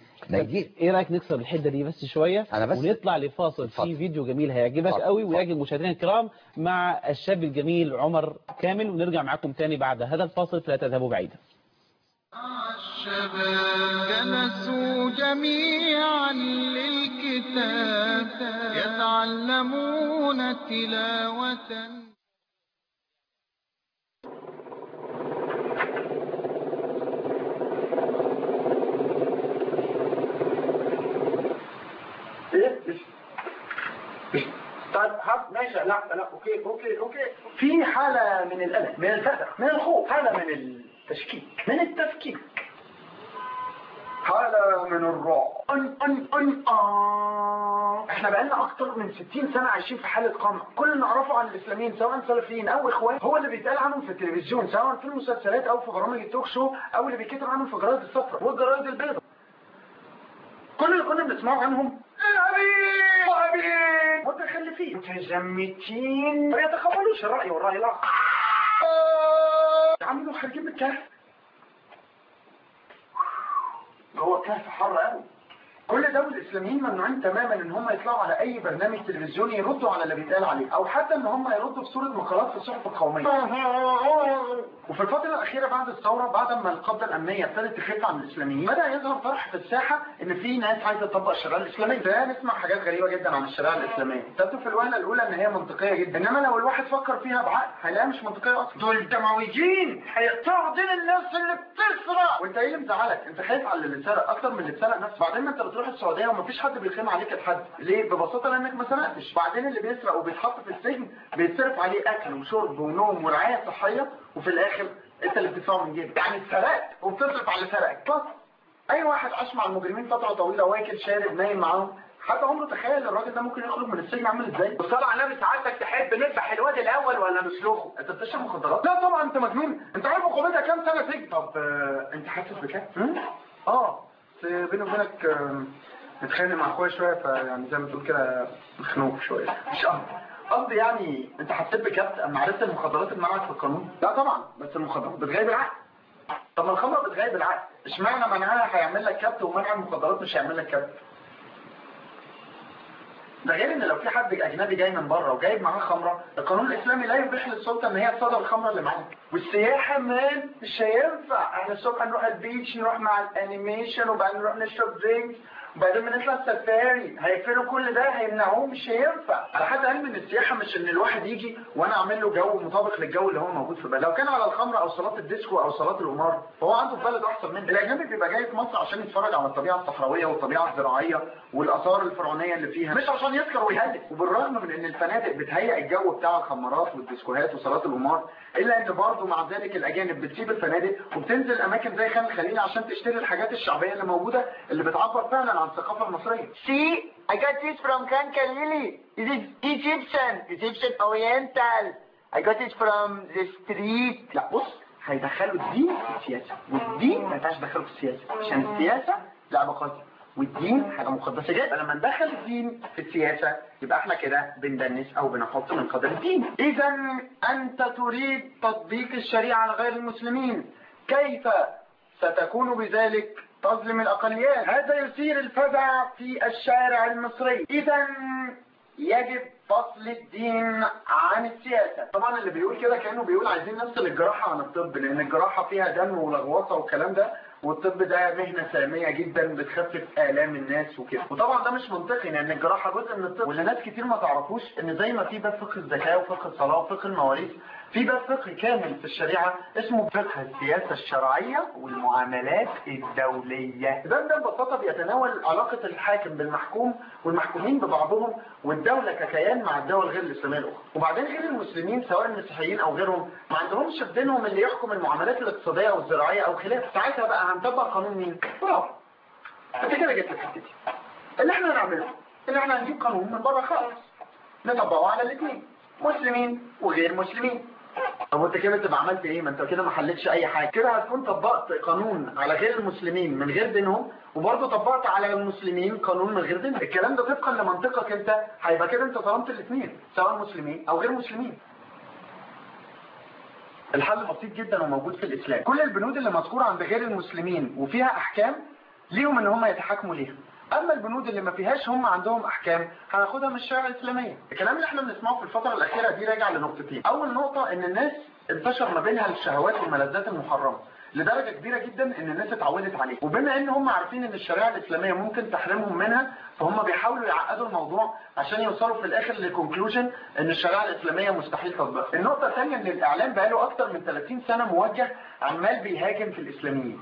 B: ايه رايك نكسر الحده دي بس شويه
E: أنا بس
B: ونطلع لفاصل في فيديو جميل هيعجبك قوي ويعجب مشاهدينا الكرام مع الشاب الجميل عمر كامل، ونرجع معاكم تاني بعد هذا الفاصل، فلا تذهبوا بعيدا.
A: الشباب جلسوا جميعا للكتاب يتعلمون تلاوة.
H: طيب هب ماشي. لا لا اوكي اوكي اوكي في حالة من القلق، من الفزع، من الخوف، حالة من التشكيك، من التفكيك، حالة من الرعب. ان ان ان اه احنا بقالنا اكتر من ستين سنة عايشين في حالة قمع. كل اللي نعرفه عن الاسلاميين سواء سلفيين او اخوان هو اللي بيتقال عنهم في التلفزيون، سواء في المسلسلات او في برامج التوك شو او اللي بيتكتب عنهم في جرايد الصفراء والجرايد البيضاء. كل اللي كنا بنسمعه عنهم الهبيل وهبيل متخلفين متزمتين ما يتقبلوش الرأي والرأي الآخر، عملوا خارجين من الكهف. هو كهف حر قوي. كل ده والاسلاميين ممنوعين تماما ان هم يطلعوا على اي برنامج تلفزيوني يردوا على اللي بيتقال عليه، او حتى ان هم يردوا بصوره مقالات في الصحف القوميه. وفي الفتره الاخيره بعد الثوره، بعد ما القبضه الامنيه ابتدت تخف عن الاسلاميين، بدا يظهر طرح في الساحه ان في ناس عايزه تطبق الشريعه الاسلاميه. ده نسمع حاجات غريبه جدا عن الشريعه الاسلاميه، تبدو في الوهله الاولى ان هي منطقيه جدا، انما لو الواحد فكر فيها بعقل هيلاقيها مش منطقيه اصلا. دول دمويين هيقطعوا دين الناس اللي بتسرق. وانت ايه اللي مزعلك؟ انت خايف على اللي سرق اكتر من اللي اتسرق نفسه. بعدين ما انت بتروح السعوديه ومفيش حد بيخيم عليك لحد، ليه؟ ببساطه لانك ما سرقتش. بعدين اللي بيسرق وبيتحط في السجن بيتصرف عليه اكل وشرب ونوم ورعايه صحيه، وفي الاخر انت اللي بتدفعه من جيبك. يعني سرقت وبتصرف على اللي سرقك. بس اي واحد عاش مع المجرمين فتره طويله واكل شارب نايم معاهم، حتى عمره تخيل الراجل ده ممكن يخرج من السجن عامل ازاي. والصلاه على النبي، سعادتك تحب نذبح الواد الاول ولا نسلخه؟ انت بتشرب مخدرات؟ لا طبعا انت مجنون. انت عارف عقوبتها كام سنه سجن؟ طب آه انت حاسس بكام؟ اه بيني وبينك آه متخانق مع اخويا شويه، فيعني زي ما تقول كده مخنوق شويه. مش قصدي قصدي يعني انت حسيت بكبت اما عرفت المخدرات اتمنعت في القانون؟ لا طبعا، بس المخدرات بتغيب العقل. طب ما الخمره بتغيب العقل، اشمعنى منعها هيعمل لك كبت ومنع المخدرات مش هيعمل لك كبت؟ ده غير ان لو في حد اجنبي جاي من بره وجايب معاه خمره، القانون الاسلامي لا يبيح للسلطه ان هي تصادر الخمره اللي معاه. والسياحه مان مش هينفع. احنا الصبح نروح البيتش، نروح مع الانيميشن، وبعدين نروح نشرب درينكس، وبعدين بنطلع سفاري، هيقفلوا كل ده، هيمنعوه، مش هينفع. على حد علم ان السياحه مش ان الواحد يجي وانا اعمل له جو مطابق للجو اللي هو موجود في بلد. لو كان على الخمر او صلاه الديسكو او صلاه القمار فهو عنده في بلد احسن منه. الاجنبي بيبقى جاي في مصر عشان يتفرج على الطبيعه الصحراويه والطبيعه الزراعيه والاثار الفرعونيه اللي فيها، مش عشان يسكر ويهلك. وبالرغم من ان الفنادق بتهيئ الجو بتاع الخمارات والديسكوهات وصلاه القمار، الا ان برضه مع ذلك الاجانب بتسيب الفنادق وبتنزل اماكن زي خان الخليلي عشان تشتري الحاجات الشعبيه اللي موجوده اللي بتعبر فعلا عن الثقافه المصريه.
I: See, I got this from Khan Khalili. It is Egyptian, Egyptian Oriental. I got it from the street.
H: لا بص، هيدخلوا الدين في السياسه، والدين ما ينفعش تدخله في السياسه عشان السياسه لعبه قاسيه والدين حاجه مقدسه جدا. لما ندخل الدين في السياسه يبقى احنا كده بندنس او بنحط من قدر الدين. اذا انت تريد تطبيق الشريعه على غير المسلمين، كيف ستكون بذلك تظلم الاقليات؟ هذا يثير الفزع في الشارع المصري. اذا يجب فصل الدين عن السياسة. طبعا اللي بيقول كده كأنه بيقول عايزين نفصل الجراحة عن الطب، لأن الجراحة فيها دم ولغوصة والكلام ده، والطب ده مهنة سامية جدا بتخفف آلام الناس وكده. وطبعا ده مش منطقي لأن الجراحة جزء من الطب. واللي ناس كتير ما تعرفوش إن زي ما في باب فقه الزكاة وفقه الصلاة وفقه المواريث، في باب فقه كامل في الشريعة اسمه فقه السياسة الشرعية والمعاملات الدولية. ده ده ببساطة بيتناول علاقة الحاكم بالمحكوم والمحكومين ببعضهم والدولة ككيان مع الدول غير الإسلامية الأخرى. وبعدين غير المسلمين سواء المسيحيين أو غيرهم ما عندهمش في دينهم اللي يحكم المعاملات الاقتصادية والزراعية أو خلافه. ساعتها بقى هنطبق قانون مين؟ برافو. أنت كده جبت حتتي. اللي احنا هنعمله إن احنا هنجيب قانون من بره خالص نطبقه على الاثنين، مسلمين وغير مسلمين. طب وانت كده تبقى عملت ايه؟ ما انت كده ما حلتش اي حاجه. كده هتكون طبقت قانون على غير المسلمين من غير دينهم، وبرضه طبقت على المسلمين قانون من غير دينهم. الكلام ده طبقا لمنطقك انت، هيبقى كده انت ظلمت الاثنين سواء مسلمين او غير مسلمين. الحل بسيط جدا وموجود في الاسلام. كل البنود اللي مذكوره عند غير المسلمين وفيها احكام ليهم ان هم يتحاكموا ليها. اما البنود اللي ما فيهاش هم عندهم احكام هناخدها من الشريعه الاسلاميه. الكلام اللي احنا بنسمعه في الفتره الاخيره دي راجع لنقطتين. اول نقطه ان الناس انتشر ما بينها الشهوات والملذات المحرمه لدرجه كبيره جدا ان الناس اتعودت عليه، وبما ان هم عارفين ان الشريعه الاسلاميه ممكن تحرمهم منها فهم بيحاولوا يعقدوا الموضوع عشان يوصلوا في الاخر لكونكلوجن ان الشريعه الاسلاميه مستحيل تطبيقها. النقطه الثانيه ان الاعلام بقاله اكتر من ثلاثين سنه موجه عمال بيهاجم في الاسلاميين.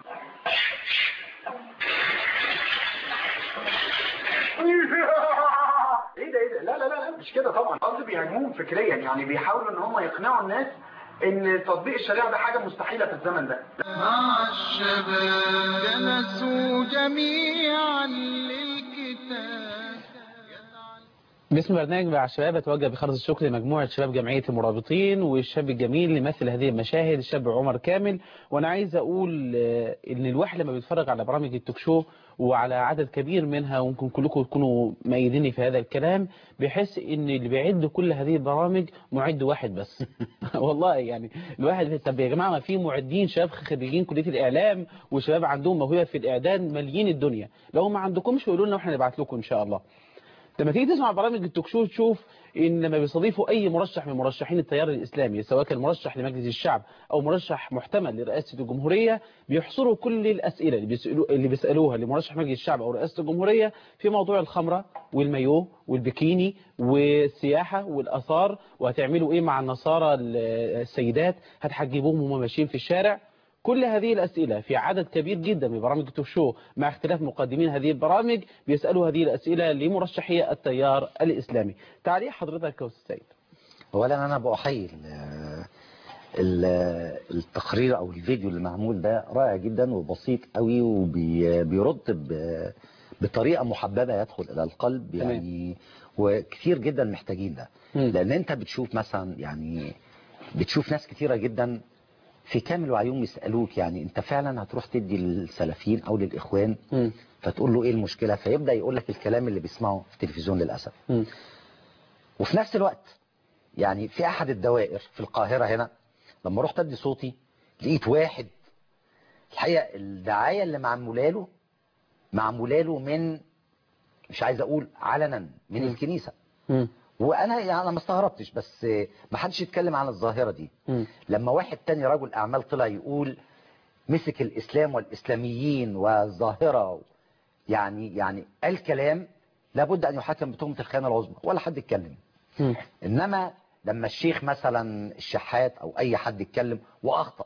H: ايه ده ايه ده؟ لا لا لا مش كده طبعا، قصدي بيهاجموهم فكريا، يعني بيحاولوا ان هم يقنعوا الناس ان تطبيق الشريعه ده حاجه مستحيله في الزمن ده.
A: مع الشباب جلسوا جميعا للكتاب.
B: باسم برنامج مع الشباب اتوجه بخالص الشكر لمجموعه شباب جمعيه المرابطين والشاب الجميل اللي مثل هذه المشاهد الشاب عمر كامل. وانا عايز اقول ان الواحد لما بيتفرج على برامج التوك شو وعلى عدد كبير منها وممكن كلكم تكونوا مؤيديني في هذا الكلام، بيحس ان اللي بيعد كل هذه البرامج معد واحد بس. والله يعني الواحد، طب يا جماعه ما في معدين شباب خريجين كليه الاعلام وشباب عندهم موهبه في الاعداد ماليين الدنيا، لو ما عندكمش قولوا لنا واحنا نبعت لكم ان شاء الله. لما تيجي تسمع برامج التوك شو تشوف ان لما بيستضيفوا اي مرشح من مرشحين التيار الاسلامي سواء كان مرشح لمجلس الشعب او مرشح محتمل لرئاسه الجمهوريه، بيحصروا كل الاسئله اللي بيسالوها اللي بيسالوها لمرشح مجلس الشعب او رئاسه الجمهوريه في موضوع الخمره والمايوه والبكيني والسياحه والاثار، وهتعملوا ايه مع النصارى السيدات، هتحجبوهم وهم ماشيين في الشارع. كل هذه الأسئلة في عدد كبير جدا من برامج التوك شو مع اختلاف مقدمين هذه البرامج بيسألوا هذه الأسئلة لمرشحي التيار الإسلامي. تعليق حضرتك يا أستاذ سيد؟
E: أولا أنا بأحيي التقرير أو الفيديو اللي معمول ده، رائع جدا وبسيط قوي وبيرد بطريقة محببة يدخل إلى القلب يعني، وكثير جدا محتاجين ده. لأن أنت بتشوف مثلا يعني بتشوف ناس كثيرة جدا في كامل وعيهم يسألوك يعني انت فعلا هتروح تدي للسلفيين او للاخوان؟ م. فتقول له ايه المشكلة؟ فيبدأ يقول لك الكلام اللي بيسمعه في التلفزيون للأسف. م. وفي نفس الوقت يعني في احد الدوائر في القاهرة هنا لما رحت ادي صوتي لقيت واحد الحقيقة الدعاية اللي معموله له معموله له من مش عايز اقول علنا من م. الكنيسة. م. وانا يعني انا ما استغربتش، بس ما حدش يتكلم عن الظاهرة دي. م. لما واحد تاني رجل اعمال طلع يقول مسك الاسلام والاسلاميين والظاهرة يعني يعني قال كلام لابد ان يحاكم بتهمه الخيانه العظمى، ولا حد اتكلم.
B: م.
E: انما لما الشيخ مثلا الشحات او اي حد يتكلم واخطأ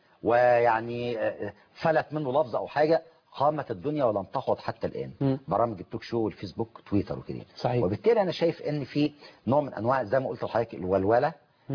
E: ويعني فلت منه لفظ او حاجه، قامت الدنيا ولم تخوض حتى الان.
B: م.
E: برامج التوك شو والفيسبوك تويتر وكده.
B: صحيح.
E: وبالتالي انا شايف ان في نوع من انواع زي ما قلت لحضرتك الولوله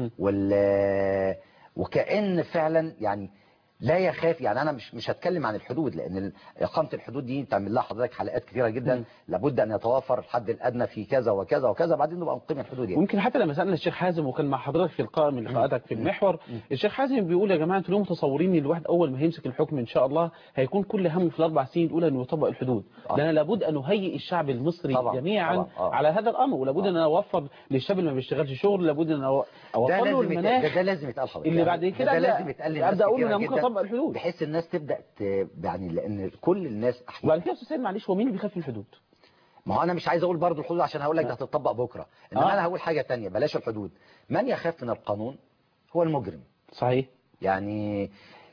E: وال وكأن فعلا يعني لا يخاف. يعني انا مش مش هتكلم عن الحدود، لان اقامه الحدود دي تعمل لها حضرتك حلقات كثيره جدا. م. لابد ان يتوافر الحد الادنى في كذا وكذا وكذا، بعدين نبقى نقيم الحدود. يعني
B: ممكن حتى لما سالنا الشيخ حازم وكان مع حضرتك في لقاء من لقاءاتك في المحور، م. الشيخ حازم بيقول يا جماعه انتوا ليه متصورين ان الواحد اول ما هيمسك الحكم ان شاء الله هيكون كل همه في الاربع سنين الاولى انه يطبق الحدود؟ آه. لان لابد ان نهيئ الشعب المصري طبعا جميعا طبعا. آه. على هذا الامر، ولابد آه. ان اوفر للشاب اللي ما بيشتغلش شغل، لابد ان اوفر له المناخ.
E: ده, ده لازم يتقال حضرتك
B: اللي بعد كده
E: ده لازم يتقال
B: ابدا اقول انا ممكن اطبق الحدود،
E: بحيث الناس تبدا يعني، لان كل الناس احيانا.
B: وبعد كده يا استاذ سيد معلش، هو مين اللي بيخاف من الحدود؟
E: ما هو انا مش عايز اقول برضو الحدود عشان هقول لك ده هتطبق بكره، انما آه. انا هقول حاجه ثانيه. بلاش الحدود. من يخاف من القانون هو المجرم.
B: صحيح.
E: يعني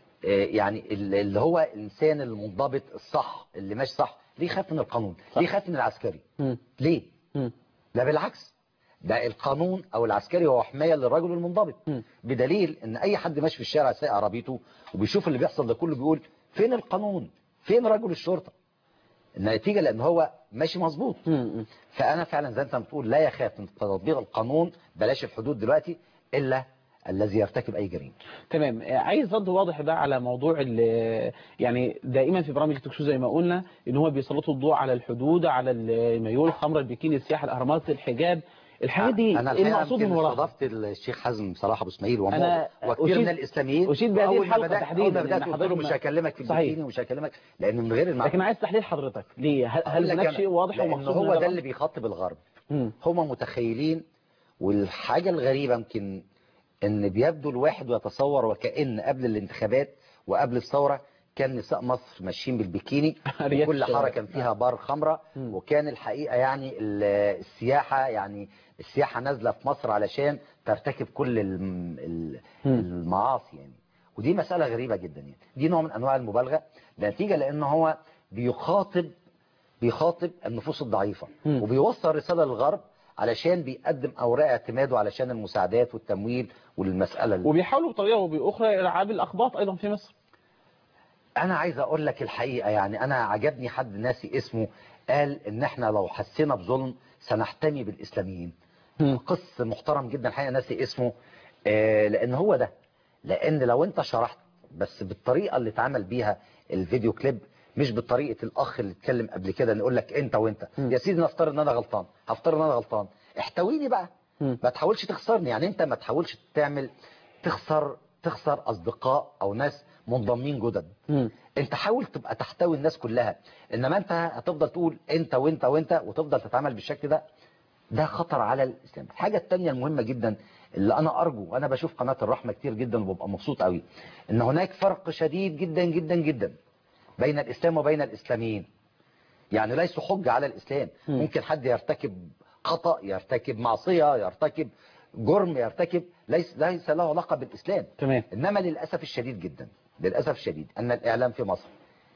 E: يعني اللي هو الانسان المنضبط الصح اللي ماشي صح ليه يخاف من القانون؟ ليه يخاف من العسكري؟ م. ليه؟ م. لا بالعكس، ده القانون او العسكري هو حمايه للرجل المنضبط. م. بدليل ان اي حد ماشي في الشارع سايق عربيته وبيشوف اللي بيحصل ده كله بيقول فين القانون؟ فين رجل الشرطه؟ النتيجه لان هو ماشي مظبوط. فانا فعلا زي انت بتقول لا يخاف من تطبيق القانون، بلاش الحدود دلوقتي، الا الذي يرتكب اي جريمه.
B: تمام. عايز رد واضح بقى على موضوع يعني دائما في برامج التوك شو زي ما قلنا ان هو بيسلطوا الضوء على الحدود، على الميول الخمره، البيكيني، السياحه، الاهرامات، الحجاب، الحاجات دي.
E: انا
B: ايه المقصود من وراها؟
E: استضفت الشيخ حازم صلاح ابو اسماعيل وكثير من الاسلاميين،
B: اشيد بهذه الحلقه تحديدا.
E: انا بدات اقول مش هكلمك في البيكيني ومش هكلمك لان من غير المعلومات.
B: لكن عايز تحليل حضرتك ليه؟ هل هناك شيء واضح ومقصود؟
E: هو ده اللي بيخاطب الغرب. هم متخيلين، والحاجه الغريبه يمكن ان بيبدو الواحد ويتصور وكأن قبل الانتخابات وقبل الثورة كان نساء مصر ماشيين بالبيكيني وكل حارة كان فيها بار خمرة، وكان الحقيقة يعني السياحة يعني السياحة نازلة في مصر علشان ترتكب كل المعاصي يعني. ودي مسألة غريبة جدا يعني. دي نوع من انواع المبالغة، نتيجة لان هو بيخاطب بيخاطب النفوس الضعيفة وبيوصل رسالة للغرب علشان بيقدم اوراق اعتماده علشان المساعدات والتمويل والمسألة اللي.
B: وبيحاولوا بطريقة وبأخرى إلعاب الأخباط أيضا في مصر.
E: أنا عايز أقول لك الحقيقة يعني أنا عجبني حد ناسي اسمه قال إن إحنا لو حسينا بظلم سنحتمي بالإسلاميين. قص محترم جدا الحقيقة ناسي اسمه. آه لأن هو ده، لأن لو أنت شرحت بس بالطريقة اللي اتعمل بيها الفيديو كليب، مش بطريقة الأخ اللي اتكلم قبل كده نقول لك أنت وأنت م. يا سيدي نفترض إن أنا غلطان، هفترض إن أنا غلطان، احتويني بقى، م. ما تحاولش تخسرني. يعني أنت ما تحاولش تعمل تخسر تخسر أصدقاء أو ناس منضمين جدد. م. أنت حاول تبقى تحتوي الناس كلها، إنما أنت هتفضل تقول أنت وأنت وأنت وتفضل تتعامل بالشكل ده، ده خطر على الإسلام. الحاجة الثانية المهمة جدا اللي أنا أرجو، وأنا بشوف قناة الرحمة كتير جدا وببقى مبسوط قوي، إن هناك فرق شديد جدا جدا جدا بين الإسلام وبين الإسلاميين. يعني ليس حجة على الإسلام. م. ممكن حد يرتكب خطأ، يرتكب معصية، يرتكب جرم، يرتكب ليس ليس له علاقة بالإسلام.
B: تمام.
E: إنما للأسف الشديد جدا للأسف الشديد أن الإعلام في مصر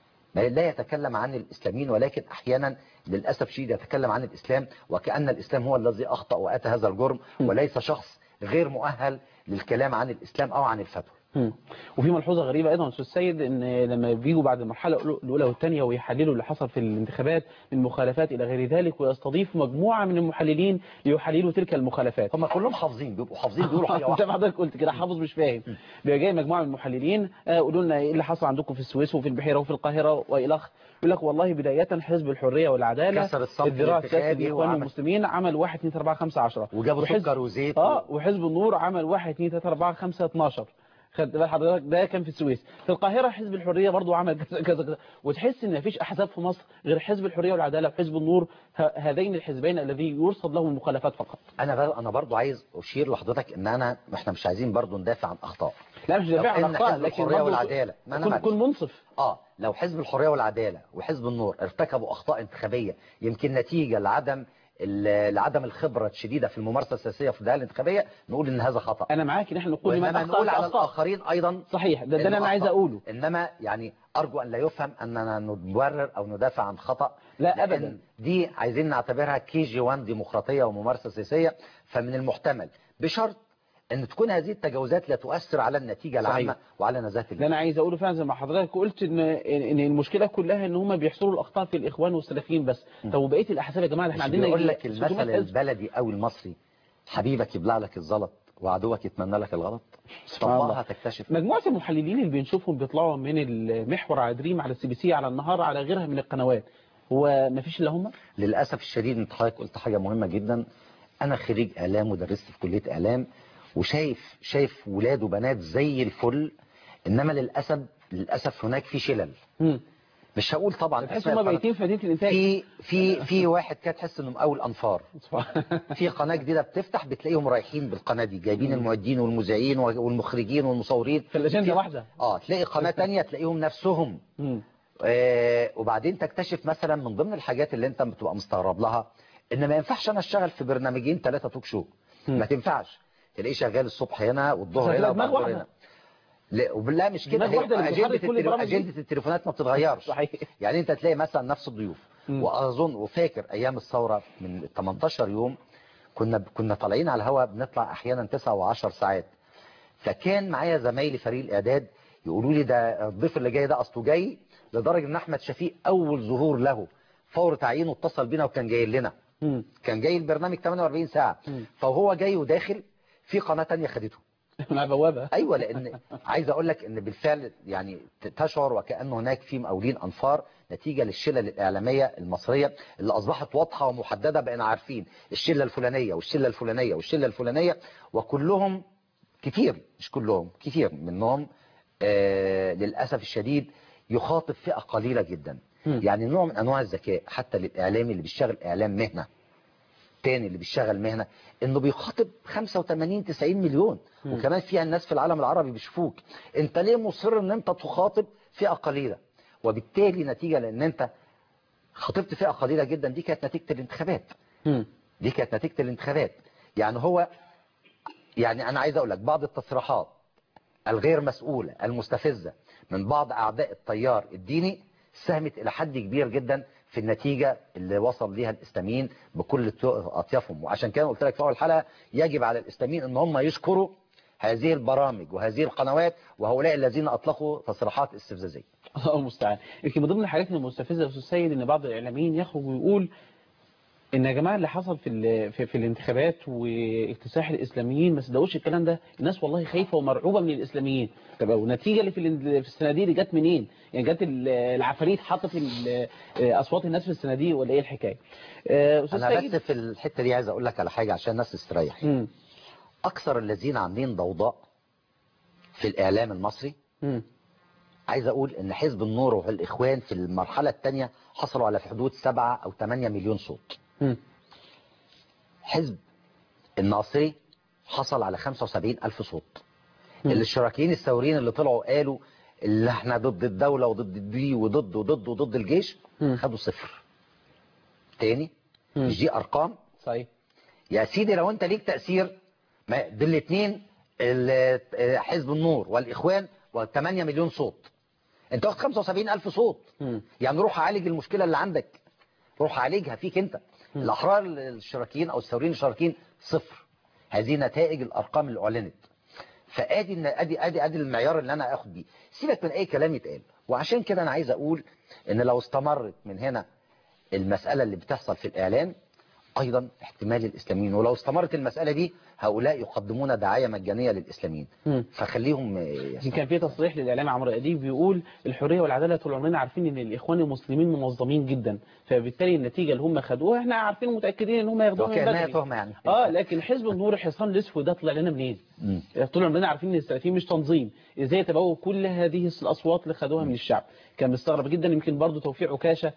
E: لا يتكلم عن الإسلاميين، ولكن أحيانا للأسف الشديد يتكلم عن الإسلام وكأن الإسلام هو الذي أخطأ وأتى هذا الجرم، م. وليس شخص غير مؤهل للكلام عن الإسلام أو عن الفتوى.
B: وفي ملحوظة غريبة أيضا أستاذ السيد، إن لما بيجوا بعد المرحلة الأولى والثانية ويحللوا اللي حصل في الانتخابات من مخالفات إلى غير ذلك، ويستضيف مجموعة من المحللين ليحللوا تلك المخالفات.
E: هم كلهم حافظين، بيبقوا حافظين بيقولوا حاجة واحدة.
B: زي ما حضرتك قلت كده، حافظ مش فاهم. بيبقى جاي مجموعة من المحللين قولوا لنا إيه اللي حصل عندكم في السويس وفي البحيرة وفي القاهرة وإلخ، يقول لك والله بداية حزب الحرية والعدالة الذراع السياسي الإخوان المسلمين عمل واحد اثنين ثلاثة أربعة خمسة عشرة،
E: وجابوا سكر وزيت
B: اه وحزب النور عمل واحد اثنين ثلاثة أربعة خمسة اثناشر. خد بال حضرتك، ده كان في السويس. في القاهرة حزب الحرية برضو عمل كذا كذا كذا، وتحس ان مفيش احزاب في مصر غير حزب الحرية والعدالة وحزب النور، هذين الحزبين الذي يرصد لهم المخالفات فقط.
E: انا انا برضو عايز اشير لحضرتك ان انا احنا مش عايزين برضو ندافع عن اخطاء.
B: لا مش ندافع عن اخطاء،
E: لكن الحرية والعدالة
B: كن, كن منصف.
E: اه لو حزب الحرية والعدالة وحزب النور ارتكبوا اخطاء انتخابية يمكن نتيجة لعدم لعدم الخبرة الشديدة في الممارسة السياسية في الدائرة الانتخابية نقول ان هذا خطأ.
B: انا معاك ان احنا نقول
E: لمن
B: ما
E: نقول على الاخرين ايضا
B: صحيح، ده, ده انا عايز اقوله.
E: انما يعني ارجو ان لا يفهم اننا نبرر او ندافع عن خطأ،
B: لا ابدا.
E: دي عايزين نعتبرها كي جي واحد ديمقراطية وممارسة سياسية. فمن المحتمل بشرط ان تكون هذه التجاوزات لا تؤثر على النتيجة العامة صحيح. وعلى نزاهة
B: اللي انا عايز اقوله فعلا زي ما حضرتك قلت ان ان المشكله كلها ان هم بيحصروا الاخطاء في الاخوان والسلفيين بس. طب وبقيه الاحزاب يا جماعه احنا عندنا
E: يقول لك المثل البلدي او المصري حبيبك يبلع لك الزلط وعدوك يتمنى لك الغلط. طبعا هتكتشف.
B: مجموعه المحللين اللي بنشوفهم بيطلعوا من المحور على دريم على السي بي سي على النهار على غيرها من القنوات، هو ما فيش الا هم؟
E: للاسف الشديد انت حضرتك قلت حاجه مهمه جدا. انا خريج اعلام ودرست في كليه اعلام وشايف شايف ولاد وبنات زي الفل، انما للاسف للاسف هناك في شلل.
B: امم
E: مش هقول طبعا
B: تحس هم بايتين في مدينه الانتاج.
E: في في في واحد كده تحس انه مقاول انفار. في قناه جديده بتفتح بتلاقيهم رايحين بالقناه دي جايبين المعدين والمذيعين والمخرجين والمصورين
B: في الاجنده واحده.
E: اه تلاقي قناه ثانيه تلاقيهم نفسهم.
B: امم
E: آه وبعدين تكتشف مثلا من ضمن الحاجات اللي انت بتبقى مستغرب لها ان ما ينفعش انا اشتغل في برنامجين ثلاثه توك شو. ما تنفعش. تلاقيه شغال الصبح هنا والظهر هنا والظهر هنا. لا وبالله مش كده. اجنده اجنده التليفونات ما بتتغيرش.
B: صحيح.
E: يعني انت تلاقي مثلا نفس الضيوف. مم. واظن وفاكر ايام الثوره من تمنتاشر يوم كنا كنا طالعين على الهواء بنطلع احيانا تسعة وعشر ساعات. فكان معايا زمايلي فريق الاعداد يقولوا لي ده الضيف اللي جاي ده اصله جاي، لدرجه ان احمد شفيق اول ظهور له فور تعيينه اتصل بينا وكان جاي لنا.
B: مم.
E: كان جاي البرنامج ثمانية وأربعين ساعه. مم. فهو جاي وداخل في قناه ثانيه خدته
B: مع بوابه.
E: ايوه لان عايز اقول لك ان بالفعل يعني تشعر وكأن هناك في مقاولين انفار نتيجه للشله الاعلاميه المصريه اللي اصبحت واضحه ومحدده. بقينا عارفين الشله الفلانيه والشله الفلانيه والشله الفلانيه وكلهم كتير مش كلهم كتير منهم آه للاسف الشديد يخاطب فئه قليله جدا. م. يعني نوع من انواع الذكاء حتى للاعلامي اللي بيشتغل اعلام مهنه تاني اللي بيشتغل مهنة انه بيخاطب خمسة وثمانين تسعين مليون. م. وكمان فيها الناس في العالم العربي بيشوفوك انت ليه مصر ان انت تخاطب فئة قليلة. وبالتالي نتيجة لان انت خاطبت فئة قليلة جدا دي كانت نتيجة الانتخابات.
B: م.
E: دي كانت نتيجة الانتخابات. يعني هو يعني انا عايز اقول لك بعض التصريحات الغير مسؤولة المستفزة من بعض اعداء التيار الديني ساهمت الى حد كبير جدا في النتيجة اللي وصل ليها الإسلاميين بكل أطيافهم. وعشان كده قلت لك في أول حلقة يجب على الإسلاميين أن هم يشكروا هذه البرامج وهذه القنوات وهؤلاء الذين أطلقوا تصريحات استفزازية.
B: الله المستعان. يمكن من ضمن الحاجات المستفزة يا أستاذ سيد إن بعض الإعلاميين يخرج ويقول إن يا جماعة اللي حصل في في, في الانتخابات واكتساح الإسلاميين ما صدقوش الكلام ده، الناس والله خايفة ومرعوبة من الإسلاميين. طب والنتيجة اللي في في الصناديق دي جت منين؟ يعني جت العفاريت حطت أصوات الناس في الصناديق ولا إيه الحكاية؟
E: أنا بس في الحتة دي عايز أقول لك على حاجة عشان الناس تستريح.
B: م.
E: أكثر الذين عاملين ضوضاء في الإعلام المصري
B: م.
E: عايز أقول إن حزب النور والإخوان في المرحلة الثانية حصلوا على في حدود سبعة أو ثمانية مليون صوت.
B: م.
E: حزب الناصري حصل على خمسة وسبعين ألف صوت. الاشتراكيين الثوريين اللي طلعوا قالوا اللي احنا ضد الدولة وضد الدي وضد وضد وضد الجيش
B: م.
E: خدوا صفر. تاني
B: م.
E: مش دي أرقام
B: صحيح
E: يا سيدي. لو انت ليك تأثير دول الاثنين حزب النور والإخوان وثمانية مليون صوت انت واخد خمسة وسبعين ألف صوت.
B: م.
E: يعني روح عالج المشكلة اللي عندك، روح عالجها فيك انت. م. الأحرار الاشتراكيين أو الثوريين الاشتراكيين صفر. هذه نتائج الأرقام اللي أعلنت. فادي ادي ادي ادي المعيار اللي انا اخد بيه. سيبك من اي كلام يتقال. وعشان كده انا عايز اقول ان لو استمرت من هنا المسألة اللي بتحصل في الاعلام ايضا احتمال الاسلاميين، ولو استمرت المسألة دي هؤلاء يقدمون دعاية مجانية للاسلاميين.
B: م.
E: فخليهم
B: كان في تصريح للاعلام عمرو اديب بيقول الحرية والعدالة طول عمرنا عارفين ان الاخوان المسلمين منظمين جدا، فبالتالي النتيجة اللي هم خدوها احنا عارفين ومتاكدين ان هم ياخدوها من بدري.
E: تهمة يعني.
B: اه لكن حزب النور الحصان الاسود ده طلع لنا منين؟ طول عمرنا عارفين ان السلفيين مش تنظيم، ازاي يتبووا كل هذه الاصوات اللي خدوها من الشعب؟ كان مستغرب جدا. يمكن برضو توفيق عكاشة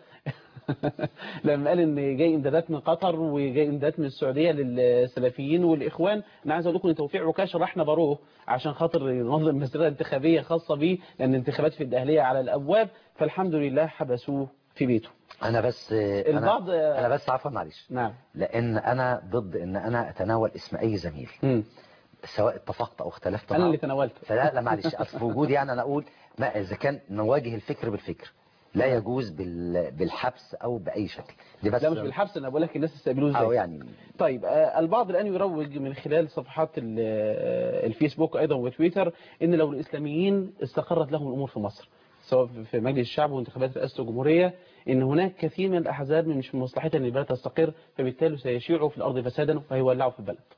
B: لما قال ان جاي امدادات من قطر وجاي امدادات من السعوديه للسلفيين والاخوان. انا عايز اقول لكم ان توفيق عكاشة راح نبروه عشان خاطر ينظم مسيره انتخابيه خاصه بيه، لان الانتخابات في الدهليه على الابواب، فالحمد لله حبسوه في بيته.
E: انا بس
B: البعض
E: انا, أنا بس عفوا معلش.
B: نعم.
E: لان انا ضد ان انا اتناول اسم اي زميل م. سواء اتفقت او اختلفت معه.
B: انا اللي تناولته.
E: فلا لا معلش في وجودي يعني انا اقول ما اذا كان نواجه الفكر بالفكر لا يجوز بالحبس او باي شكل.
B: دي بس لا مش بالحبس، انا بقول لك الناس يستقبلوه ازاي.
E: او يعني
B: طيب البعض الان يروج من خلال صفحات الفيسبوك ايضا وتويتر ان لو الاسلاميين استقرت لهم الامور في مصر سواء في مجلس الشعب وانتخابات رئاسة الجمهورية ان هناك كثير من الاحزاب مش من مصلحتها ان البلد تستقر، فبالتالي سيشيعوا في الارض فسادا وهيولعوا في البلد.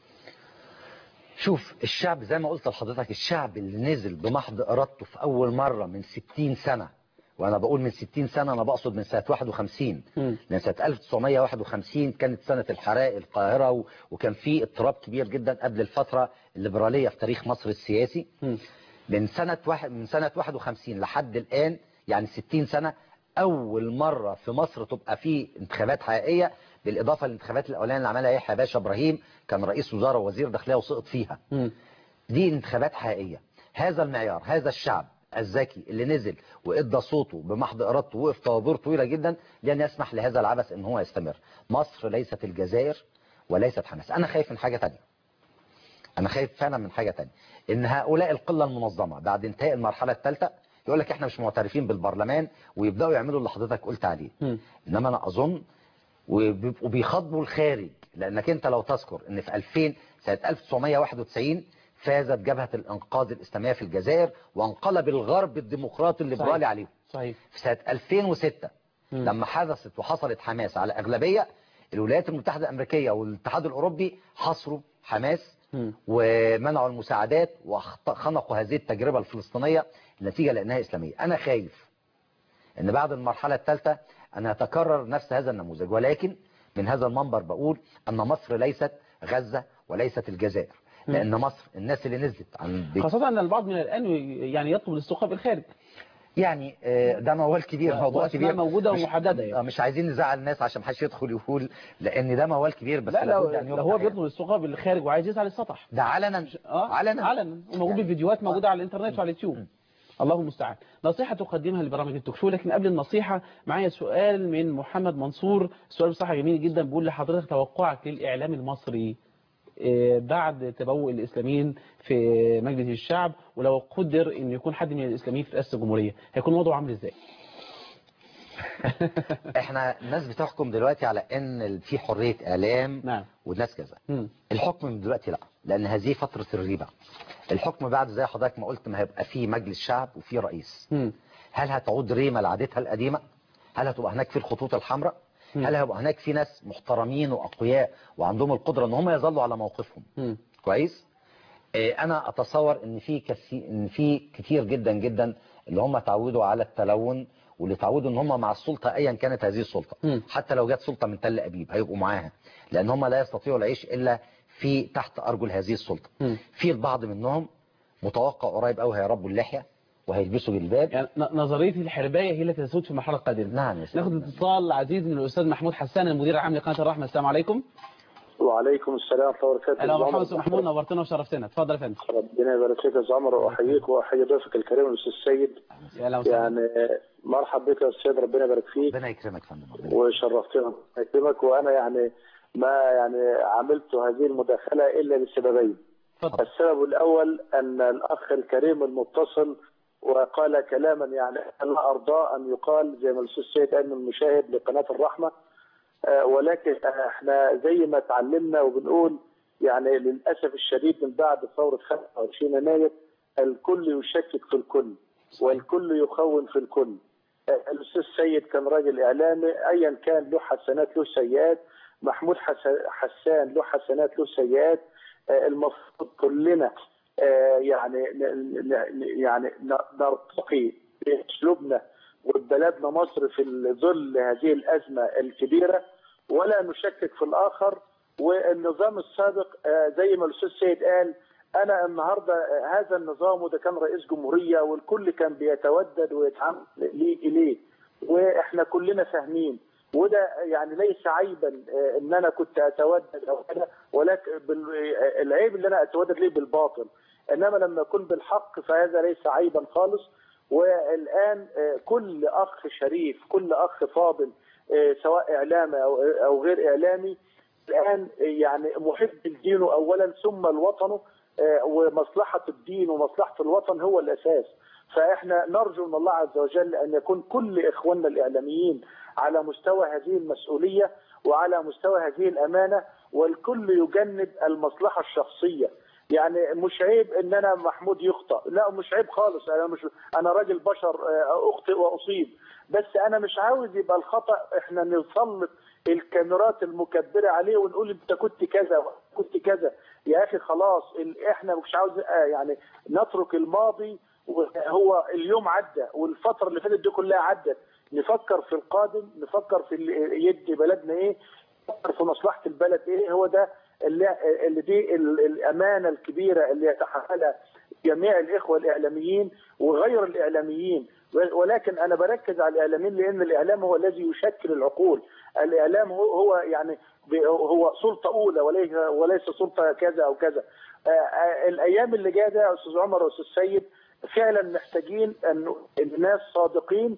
E: شوف الشعب زي ما قلت لحضرتك، الشعب اللي نزل بمحض ارادته في اول مرة من ستين سنة، وانا بقول من ستين سنة انا بقصد من سنة واحد وخمسين، لان سنة ألف وتسعمية واحد وخمسين كانت سنة الحرائق القاهرة وكان في اضطراب كبير جدا قبل الفترة الليبرالية في تاريخ مصر السياسي. م. من سنة واحد من سنة واحد وخمسين لحد الآن يعني ستين سنة أول مرة في مصر تبقى في انتخابات حقيقية، بالإضافة للانتخابات الأولانية اللي عملها يحيى باشا إبراهيم كان رئيس وزراء ووزير داخلية وسقط فيها. م. دي انتخابات حقيقية. هذا المعيار، هذا الشعب الذكي اللي نزل وإدى صوته بمحض إرادته وقف طوابير طويلة جدا لن يسمح لهذا العبث إن هو يستمر. مصر ليست الجزائر وليست حماس. أنا خايف من حاجة تانية. أنا خايف فعلا من حاجة تانية، إن هؤلاء القلة المنظمة بعد انتهاء المرحلة الثالثة يقول لك إحنا مش معترفين بالبرلمان ويبدأوا يعملوا اللي حضرتك قلت عليه. م. إنما أنا أظن وبيخاطبوا الخارج، لأنك أنت لو تذكر إن في ألفين سنة ألف وتسعمية واحد وتسعين فازت جبهة الإنقاذ الإسلامية في الجزائر وانقلب الغرب الديمقراطي الليبرالي عليهم.
B: صحيح.
E: في سنة ألفين وستة م. لما حدثت وحصلت حماس على أغلبية، الولايات المتحدة الأمريكية والاتحاد الأوروبي حصروا حماس م. ومنعوا المساعدات وخنقوا هذه التجربة الفلسطينية نتيجة لأنها إسلامية. أنا خايف أن بعد المرحلة الثالثة أن يتكرر نفس هذا النموذج، ولكن من هذا المنبر بقول أن مصر ليست غزة وليست الجزائر، لأن مصر الناس اللي نزلت عن
B: خاصة أن البعض من الآن يعني يطلب الاستقرار بالخارج.
E: يعني ده موال كبير، موضوع كبير
B: موجودة ومحددة يعني.
E: مش عايزين نزعل الناس عشان محدش يدخل يقول، لأن ده موال كبير. بس
B: لا لو, يعني لو هو بيطلب الاستقرار بالخارج وعايز يسعى للسطح
E: ده علنا
B: آه
E: علنا
B: علنا وموجود يعني بالفيديوهات موجودة آه. على الانترنت وعلى اليوتيوب. الله المستعان. نصيحة تقدمها لبرامج التوك شو، لكن قبل النصيحة معايا سؤال من محمد منصور، سؤال بصراحة جميل جدا، بيقول لحضرتك توقعك للإعلام المصري بعد تبوء الإسلاميين في مجلس الشعب، ولو قدر إن يكون حد من الإسلاميين في رئاسة الجمهورية هيكون وضعه عامل إزاي؟
E: احنا الناس بتحكم دلوقتي على ان في حرية اعلام.
B: نعم.
E: والناس كذا. الحكم من دلوقتي لا، لان هذه فترة الريبة. الحكم بعد زي حضرتك ما قلت ما هيبقى فيه مجلس شعب وفيه رئيس. م. هل هتعود ريمة لعادتها القديمة؟ هل هتبقى هناك في الخطوط الحمراء؟ م. هل هيبقى هناك في ناس محترمين واقوياء وعندهم القدرة ان هم يظلوا على موقفهم؟ م. كويس. اه انا اتصور ان في كثير ان في كتير جدا جدا اللي هم تعودوا على التلون واللي تعودوا ان هم مع السلطة ايا كانت هذه السلطة. م. حتى لو جت سلطة من تل ابيب هيبقوا معاها، لان هم لا يستطيعوا العيش الا في تحت ارجل هذه السلطة. م. في البعض منهم متوقع قريب قوي هيربوا اللحية وهيلبسوا جلباب.
B: يعني نظريه الحربايه هي التي تسود في المرحله القادمه.
E: نعم.
B: ناخد اتصال عزيز من الاستاذ محمود حسان المدير العام لقناه الرحمه. السلام عليكم.
J: وعليكم السلام ورحمه الله وبركاته.
B: اهلا ومرحبا استاذ محمود، نورتنا وشرفتنا. اتفضل يا فندم.
J: ربنا يبارك فيك يا استاذ عمر، واحييك واحيي ضيفك الكريم الاستاذ سيد. يعني مرحبا بك يا استاذ، ربنا يبارك فيك.
E: ربنا يكرمك يا فندم.
J: وشرفتنا. ربنا يكرمك. وانا يعني ما يعني عملت هذه المداخله الا لسببين. فضل. السبب الاول ان الاخ الكريم المتصل وقال كلاما يعني لا ارضى ان يقال زي ما الاستاذ سيد قال من المشاهد لقناه الرحمه، ولكن احنا زي ما اتعلمنا وبنقول يعني للاسف الشديد من بعد ثوره خمسة وعشرين يناير الكل يشكك في الكل والكل يخون في الكل. الاستاذ سيد كان راجل اعلامي ايا كان له حسنات له سيئات، محمود حسان له حسنات له سيئات. المفروض كلنا يعني يعني نرتقي باسلوبنا وبلدنا مصر في ظل هذه الازمه الكبيره ولا نشكك في الاخر. والنظام السابق زي ما الاستاذ سيد قال، انا النهارده هذا النظام وده كان رئيس جمهوريه والكل كان بيتودد ويتعامل اليه واحنا كلنا فاهمين، وده يعني ليس عيبا ان انا كنت اتودد او كده، ولكن العيب اللي انا اتودد ليه بالباطل، انما لما اكون بالحق فهذا ليس عيبا خالص. والآن كل أخ شريف، كل أخ فاضل سواء إعلامي أو غير إعلامي الآن يعني محب الدين أولا ثم الوطن، ومصلحة الدين ومصلحة الوطن هو الأساس. فإحنا نرجو من الله عز وجل أن يكون كل إخواننا الإعلاميين على مستوى هذه المسؤولية وعلى مستوى هذه الأمانة، والكل يجنب المصلحة الشخصية. يعني مش عيب ان انا محمود يخطأ، لا مش عيب خالص، انا مش انا راجل بشر اخطئ واصيب، بس انا مش عاوز يبقى الخطأ احنا نسلط الكاميرات المكبرة عليه ونقول انت كنت كذا كنت كذا. يا اخي خلاص احنا مش عاوز يعني نترك الماضي، وهو اليوم عدى والفترة اللي فاتت دي كلها عدت. نفكر في القادم، نفكر في اللي يدي بلدنا ايه، نفكر في مصلحة البلد ايه. هو ده اللي, اللي دي الامانة الكبيرة اللي يتحملها جميع الاخوة الاعلاميين وغير الاعلاميين. ولكن انا بركز على الاعلاميين لان الاعلام هو الذي يشكل العقول. الاعلام هو, هو يعني هو سلطة اولى وليس وليس سلطة كذا او كذا. الايام اللي جايه ده يا استاذ عمر واستاذ سيد فعلا محتاجين ان الناس صادقين،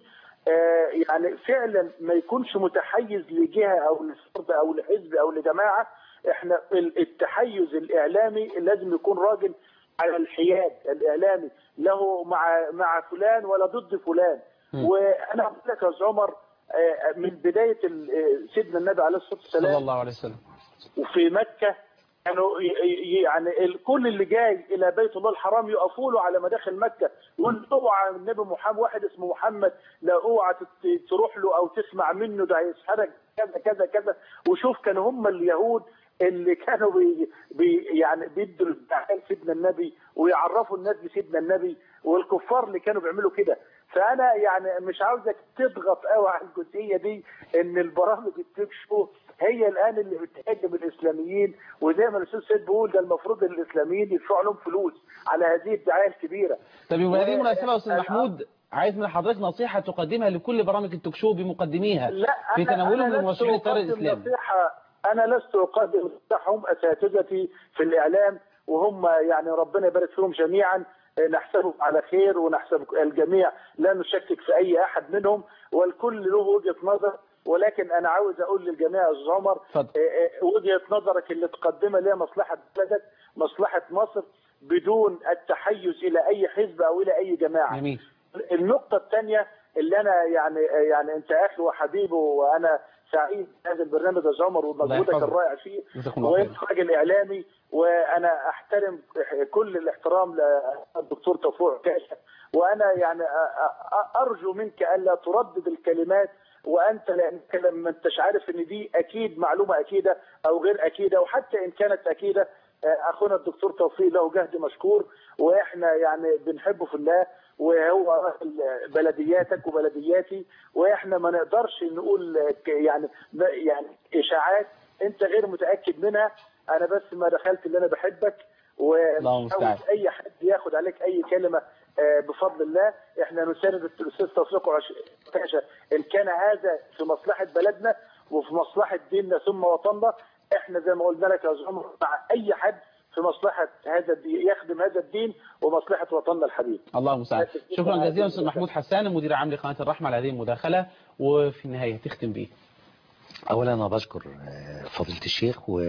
J: يعني فعلا ما يكونش متحيز لجهه او لفرد او لحزب او لجماعه. احنا التحيز الاعلامي لازم يكون راجل على الحياد الاعلامي، له مع مع فلان ولا ضد فلان. م. وانا بقول لك يا استاذ عمر من بدايه سيدنا النبي عليه الصلاه والسلام
B: صلى الله عليه وسلم
J: وفي مكه كانوا يعني كل اللي جاي الى بيت الله الحرام يقفوا له على مداخل مكه يقول اوعى النبي محمد، واحد اسمه محمد لا اوعى تروح له او تسمع منه ده هيسحرك كذا كذا كذا. وشوف كانوا هم اليهود اللي كانوا بي بي يعني بيدوا الدعاء سيدنا النبي ويعرفوا الناس بسيدنا النبي، والكفار اللي كانوا بيعملوا كده. فانا يعني مش عاوزك تضغط قوي على الجزئيه دي، ان البرامج التوك شو هي الان اللي بتهاجم الاسلاميين، وزي ما الاستاذ سيد بيقول ده المفروض الاسلاميين يدفعوا لهم فلوس على هذه الدعايه الكبيره.
B: طب يبقى هذه مناسبه يا استاذ محمود، عايز من حضرتك نصيحه تقدمها لكل برامج التوك شو بمقدميها في تناولهم للمرشحين التيار الاسلامي.
J: انا لست اقدم نصيحه، هم اساتذتي في الاعلام وهم يعني ربنا يبارك فيهم جميعا، نحسبهم على خير ونحسب الجميع لا نشكك في اي احد منهم، والكل له وجهه نظر. ولكن انا عاوز اقول للجميع يا استاذ عمر وجهه نظرك اللي تقدمها لها مصلحه بلدك مصلحه مصر بدون التحيز الى اي حزب او الى اي جماعه.
B: جميل.
J: النقطه الثانيه اللي انا يعني يعني انت اخي وحبيبي وانا سعيد بهذا البرنامج يا عمر ومجهودك الرائع فيه، وانت راجل اعلامي وانا احترم كل الاحترام للدكتور توفيق كاشف، وانا يعني ارجو منك الا تردد الكلمات وانت لانك لما انتش عارف ان دي اكيد معلومه اكيده او غير اكيده، وحتى ان كانت اكيده اخونا الدكتور توفيق له جهد مشكور واحنا يعني بنحبه في الله، وهو بلدياتك وبلدياتي، واحنا ما نقدرش نقول يعني يعني اشاعات انت غير متاكد منها. انا بس ما دخلت اللي انا بحبك، ومش اي حد ياخد عليك اي كلمه بفضل الله. احنا نساند الاستاذ توفيق كاشف ان كان هذا في مصلحه بلدنا وفي مصلحه ديننا ثم وطننا. احنا زي ما قلنا لك يا عمر مع اي حد في مصلحه هذا الدين يخدم هذا الدين ومصلحه وطننا الحبيب.
B: الله المستعان. شكرا جزيلا استاذ محمود حسان مدير عام لقناه الرحمه على هذه المداخله. وفي النهايه تختم بيه.
E: اولا انا بشكر فضيله الشيخ، و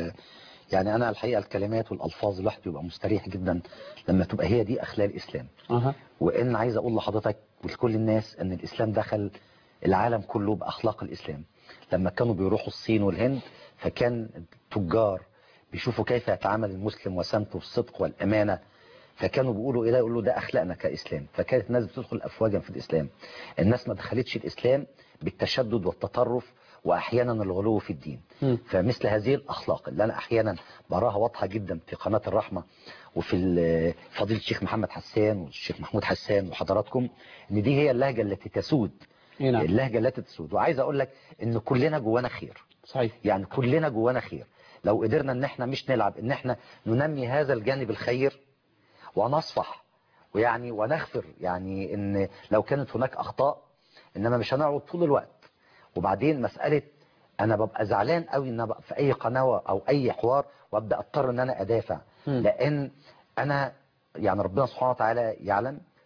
E: يعني انا الحقيقه الكلمات والالفاظ الواحد بيبقى مستريح جدا لما تبقى هي دي اخلاق الاسلام.
B: أه.
E: وان عايز اقول لحضرتك ولكل الناس ان الاسلام دخل العالم كله باخلاق الاسلام. لما كانوا بيروحوا الصين والهند فكان التجار بيشوفوا كيف يتعامل المسلم وسمته بالصدق والامانه، فكانوا بيقولوا ايه ده، يقولوا ده اخلاقنا كاسلام. فكانت الناس بتدخل افواجا في الاسلام. الناس ما دخلتش الاسلام بالتشدد والتطرف واحيانا الغلو في الدين. م. فمثل هذه الاخلاق اللي انا احيانا براها واضحه جدا في قناه الرحمه وفي فضيله الشيخ محمد حسان والشيخ محمود حسان وحضراتكم، ان دي هي اللهجه التي تسود. نعم. اللهجه التي تسود. وعايز اقول لك ان كلنا جوانا خير.
B: صحيح.
E: يعني كلنا جوانا خير لو قدرنا ان احنا مش نلعب، ان احنا ننمي هذا الجانب الخير ونصفح ويعني ونغفر، يعني ان لو كانت هناك اخطاء، انما مش هنقعد طول الوقت. وبعدين مسألة انا ببقى زعلان قوي ان ابقى في اي قناة او اي حوار وابدأ اضطر ان انا ادافع. م. لان انا يعني ربنا سبحانه وتعالى يعلم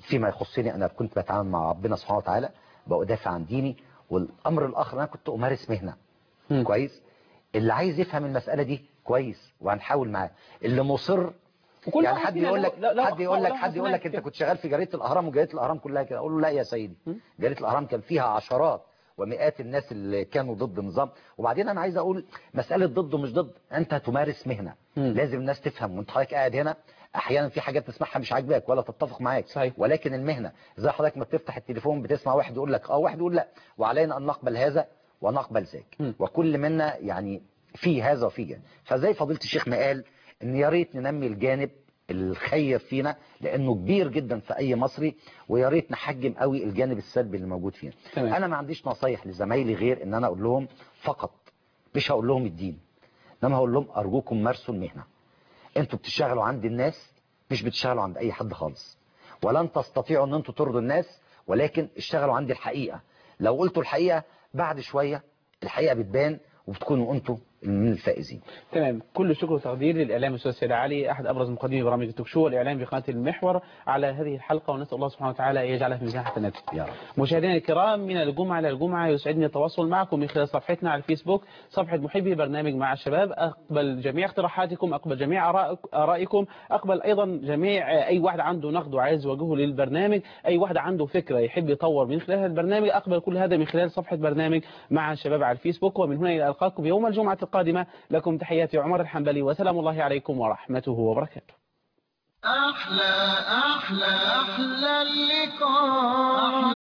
E: فيما يخصني أنا كنت بتعامل مع ربنا سبحانه وتعالى، بأدافع عن ديني. والأمر الآخر أنا كنت أمارس مهنة. م. كويس. اللي عايز يفهم المسألة دي كويس وهنحاول معاه. اللي مصر يعني حد يقول لك حد يقول لك حد يقول لك انت كنت شغال في جريدة الأهرام وجريدة الأهرام كلها كده، اقول له لا يا سيدي، جريدة الأهرام كان فيها عشرات ومئات الناس اللي كانوا ضد النظام. وبعدين انا عايز اقول مسألة ضد ومش ضد، انت هتمارس مهنة. م. لازم الناس تفهم. وانت حضرتك قاعد هنا احيانا في حاجات تسمعها مش عاجباك ولا تتفق معاك، صحيح. ولكن المهنة زي حضرتك ما بتفتح التليفون بتسمع واحد يقول لك اه واحد يقول لا، وعلينا ان نقبل هذا ونقبل ذاك، وكل منا يعني في هذا وفي جانب. فزي فضيلة الشيخ ما قال ان يا ريت ننمي الجانب الخير فينا لانه كبير جدا في اي مصري، ويا ريت نحجم قوي الجانب السلبي اللي موجود فينا. تمام. انا ما عنديش نصايح لزمايلي غير ان انا اقول لهم فقط، مش هقول لهم الدين، انما هقول لهم ارجوكم مارسوا المهنة. انتوا بتشتغلوا عند الناس، مش بتشتغلوا عند اي حد خالص، ولن تستطيعوا ان انتوا ترضوا الناس، ولكن اشتغلوا عند الحقيقة. لو قلتوا الحقيقة بعد شوية الحقيقة بتبان وبتكونوا انتوا من الفائزين.
B: تمام. كل شكر وتقدير للاعلام الاستاذ سيد علي، احد ابرز مقدمي برامج التوك شو والاعلام بقناه المحور، على هذه الحلقه، ونسال الله سبحانه وتعالى ان يجعلها في ميزان حسناته. يا رب. مشاهدينا الكرام، من الجمعه الى الجمعه يسعدني التواصل معكم من خلال صفحتنا على الفيسبوك، صفحه محبي برنامج مع الشباب. اقبل جميع اقتراحاتكم، اقبل جميع ارائكم، اقبل ايضا جميع اي واحد عنده نقد وعايز يوجهه للبرنامج، اي واحد عنده فكره يحب يطور من خلال البرنامج، اقبل كل هذا من خلال صفحه برنامج مع الشباب على الفيسبوك. ومن هنا الى القاكم يوم الجمعه القادمه، لكم تحياتي عمر الحنبلي، وسلام الله عليكم ورحمته وبركاته.
A: أحلى أحلى أحلى اللقاء.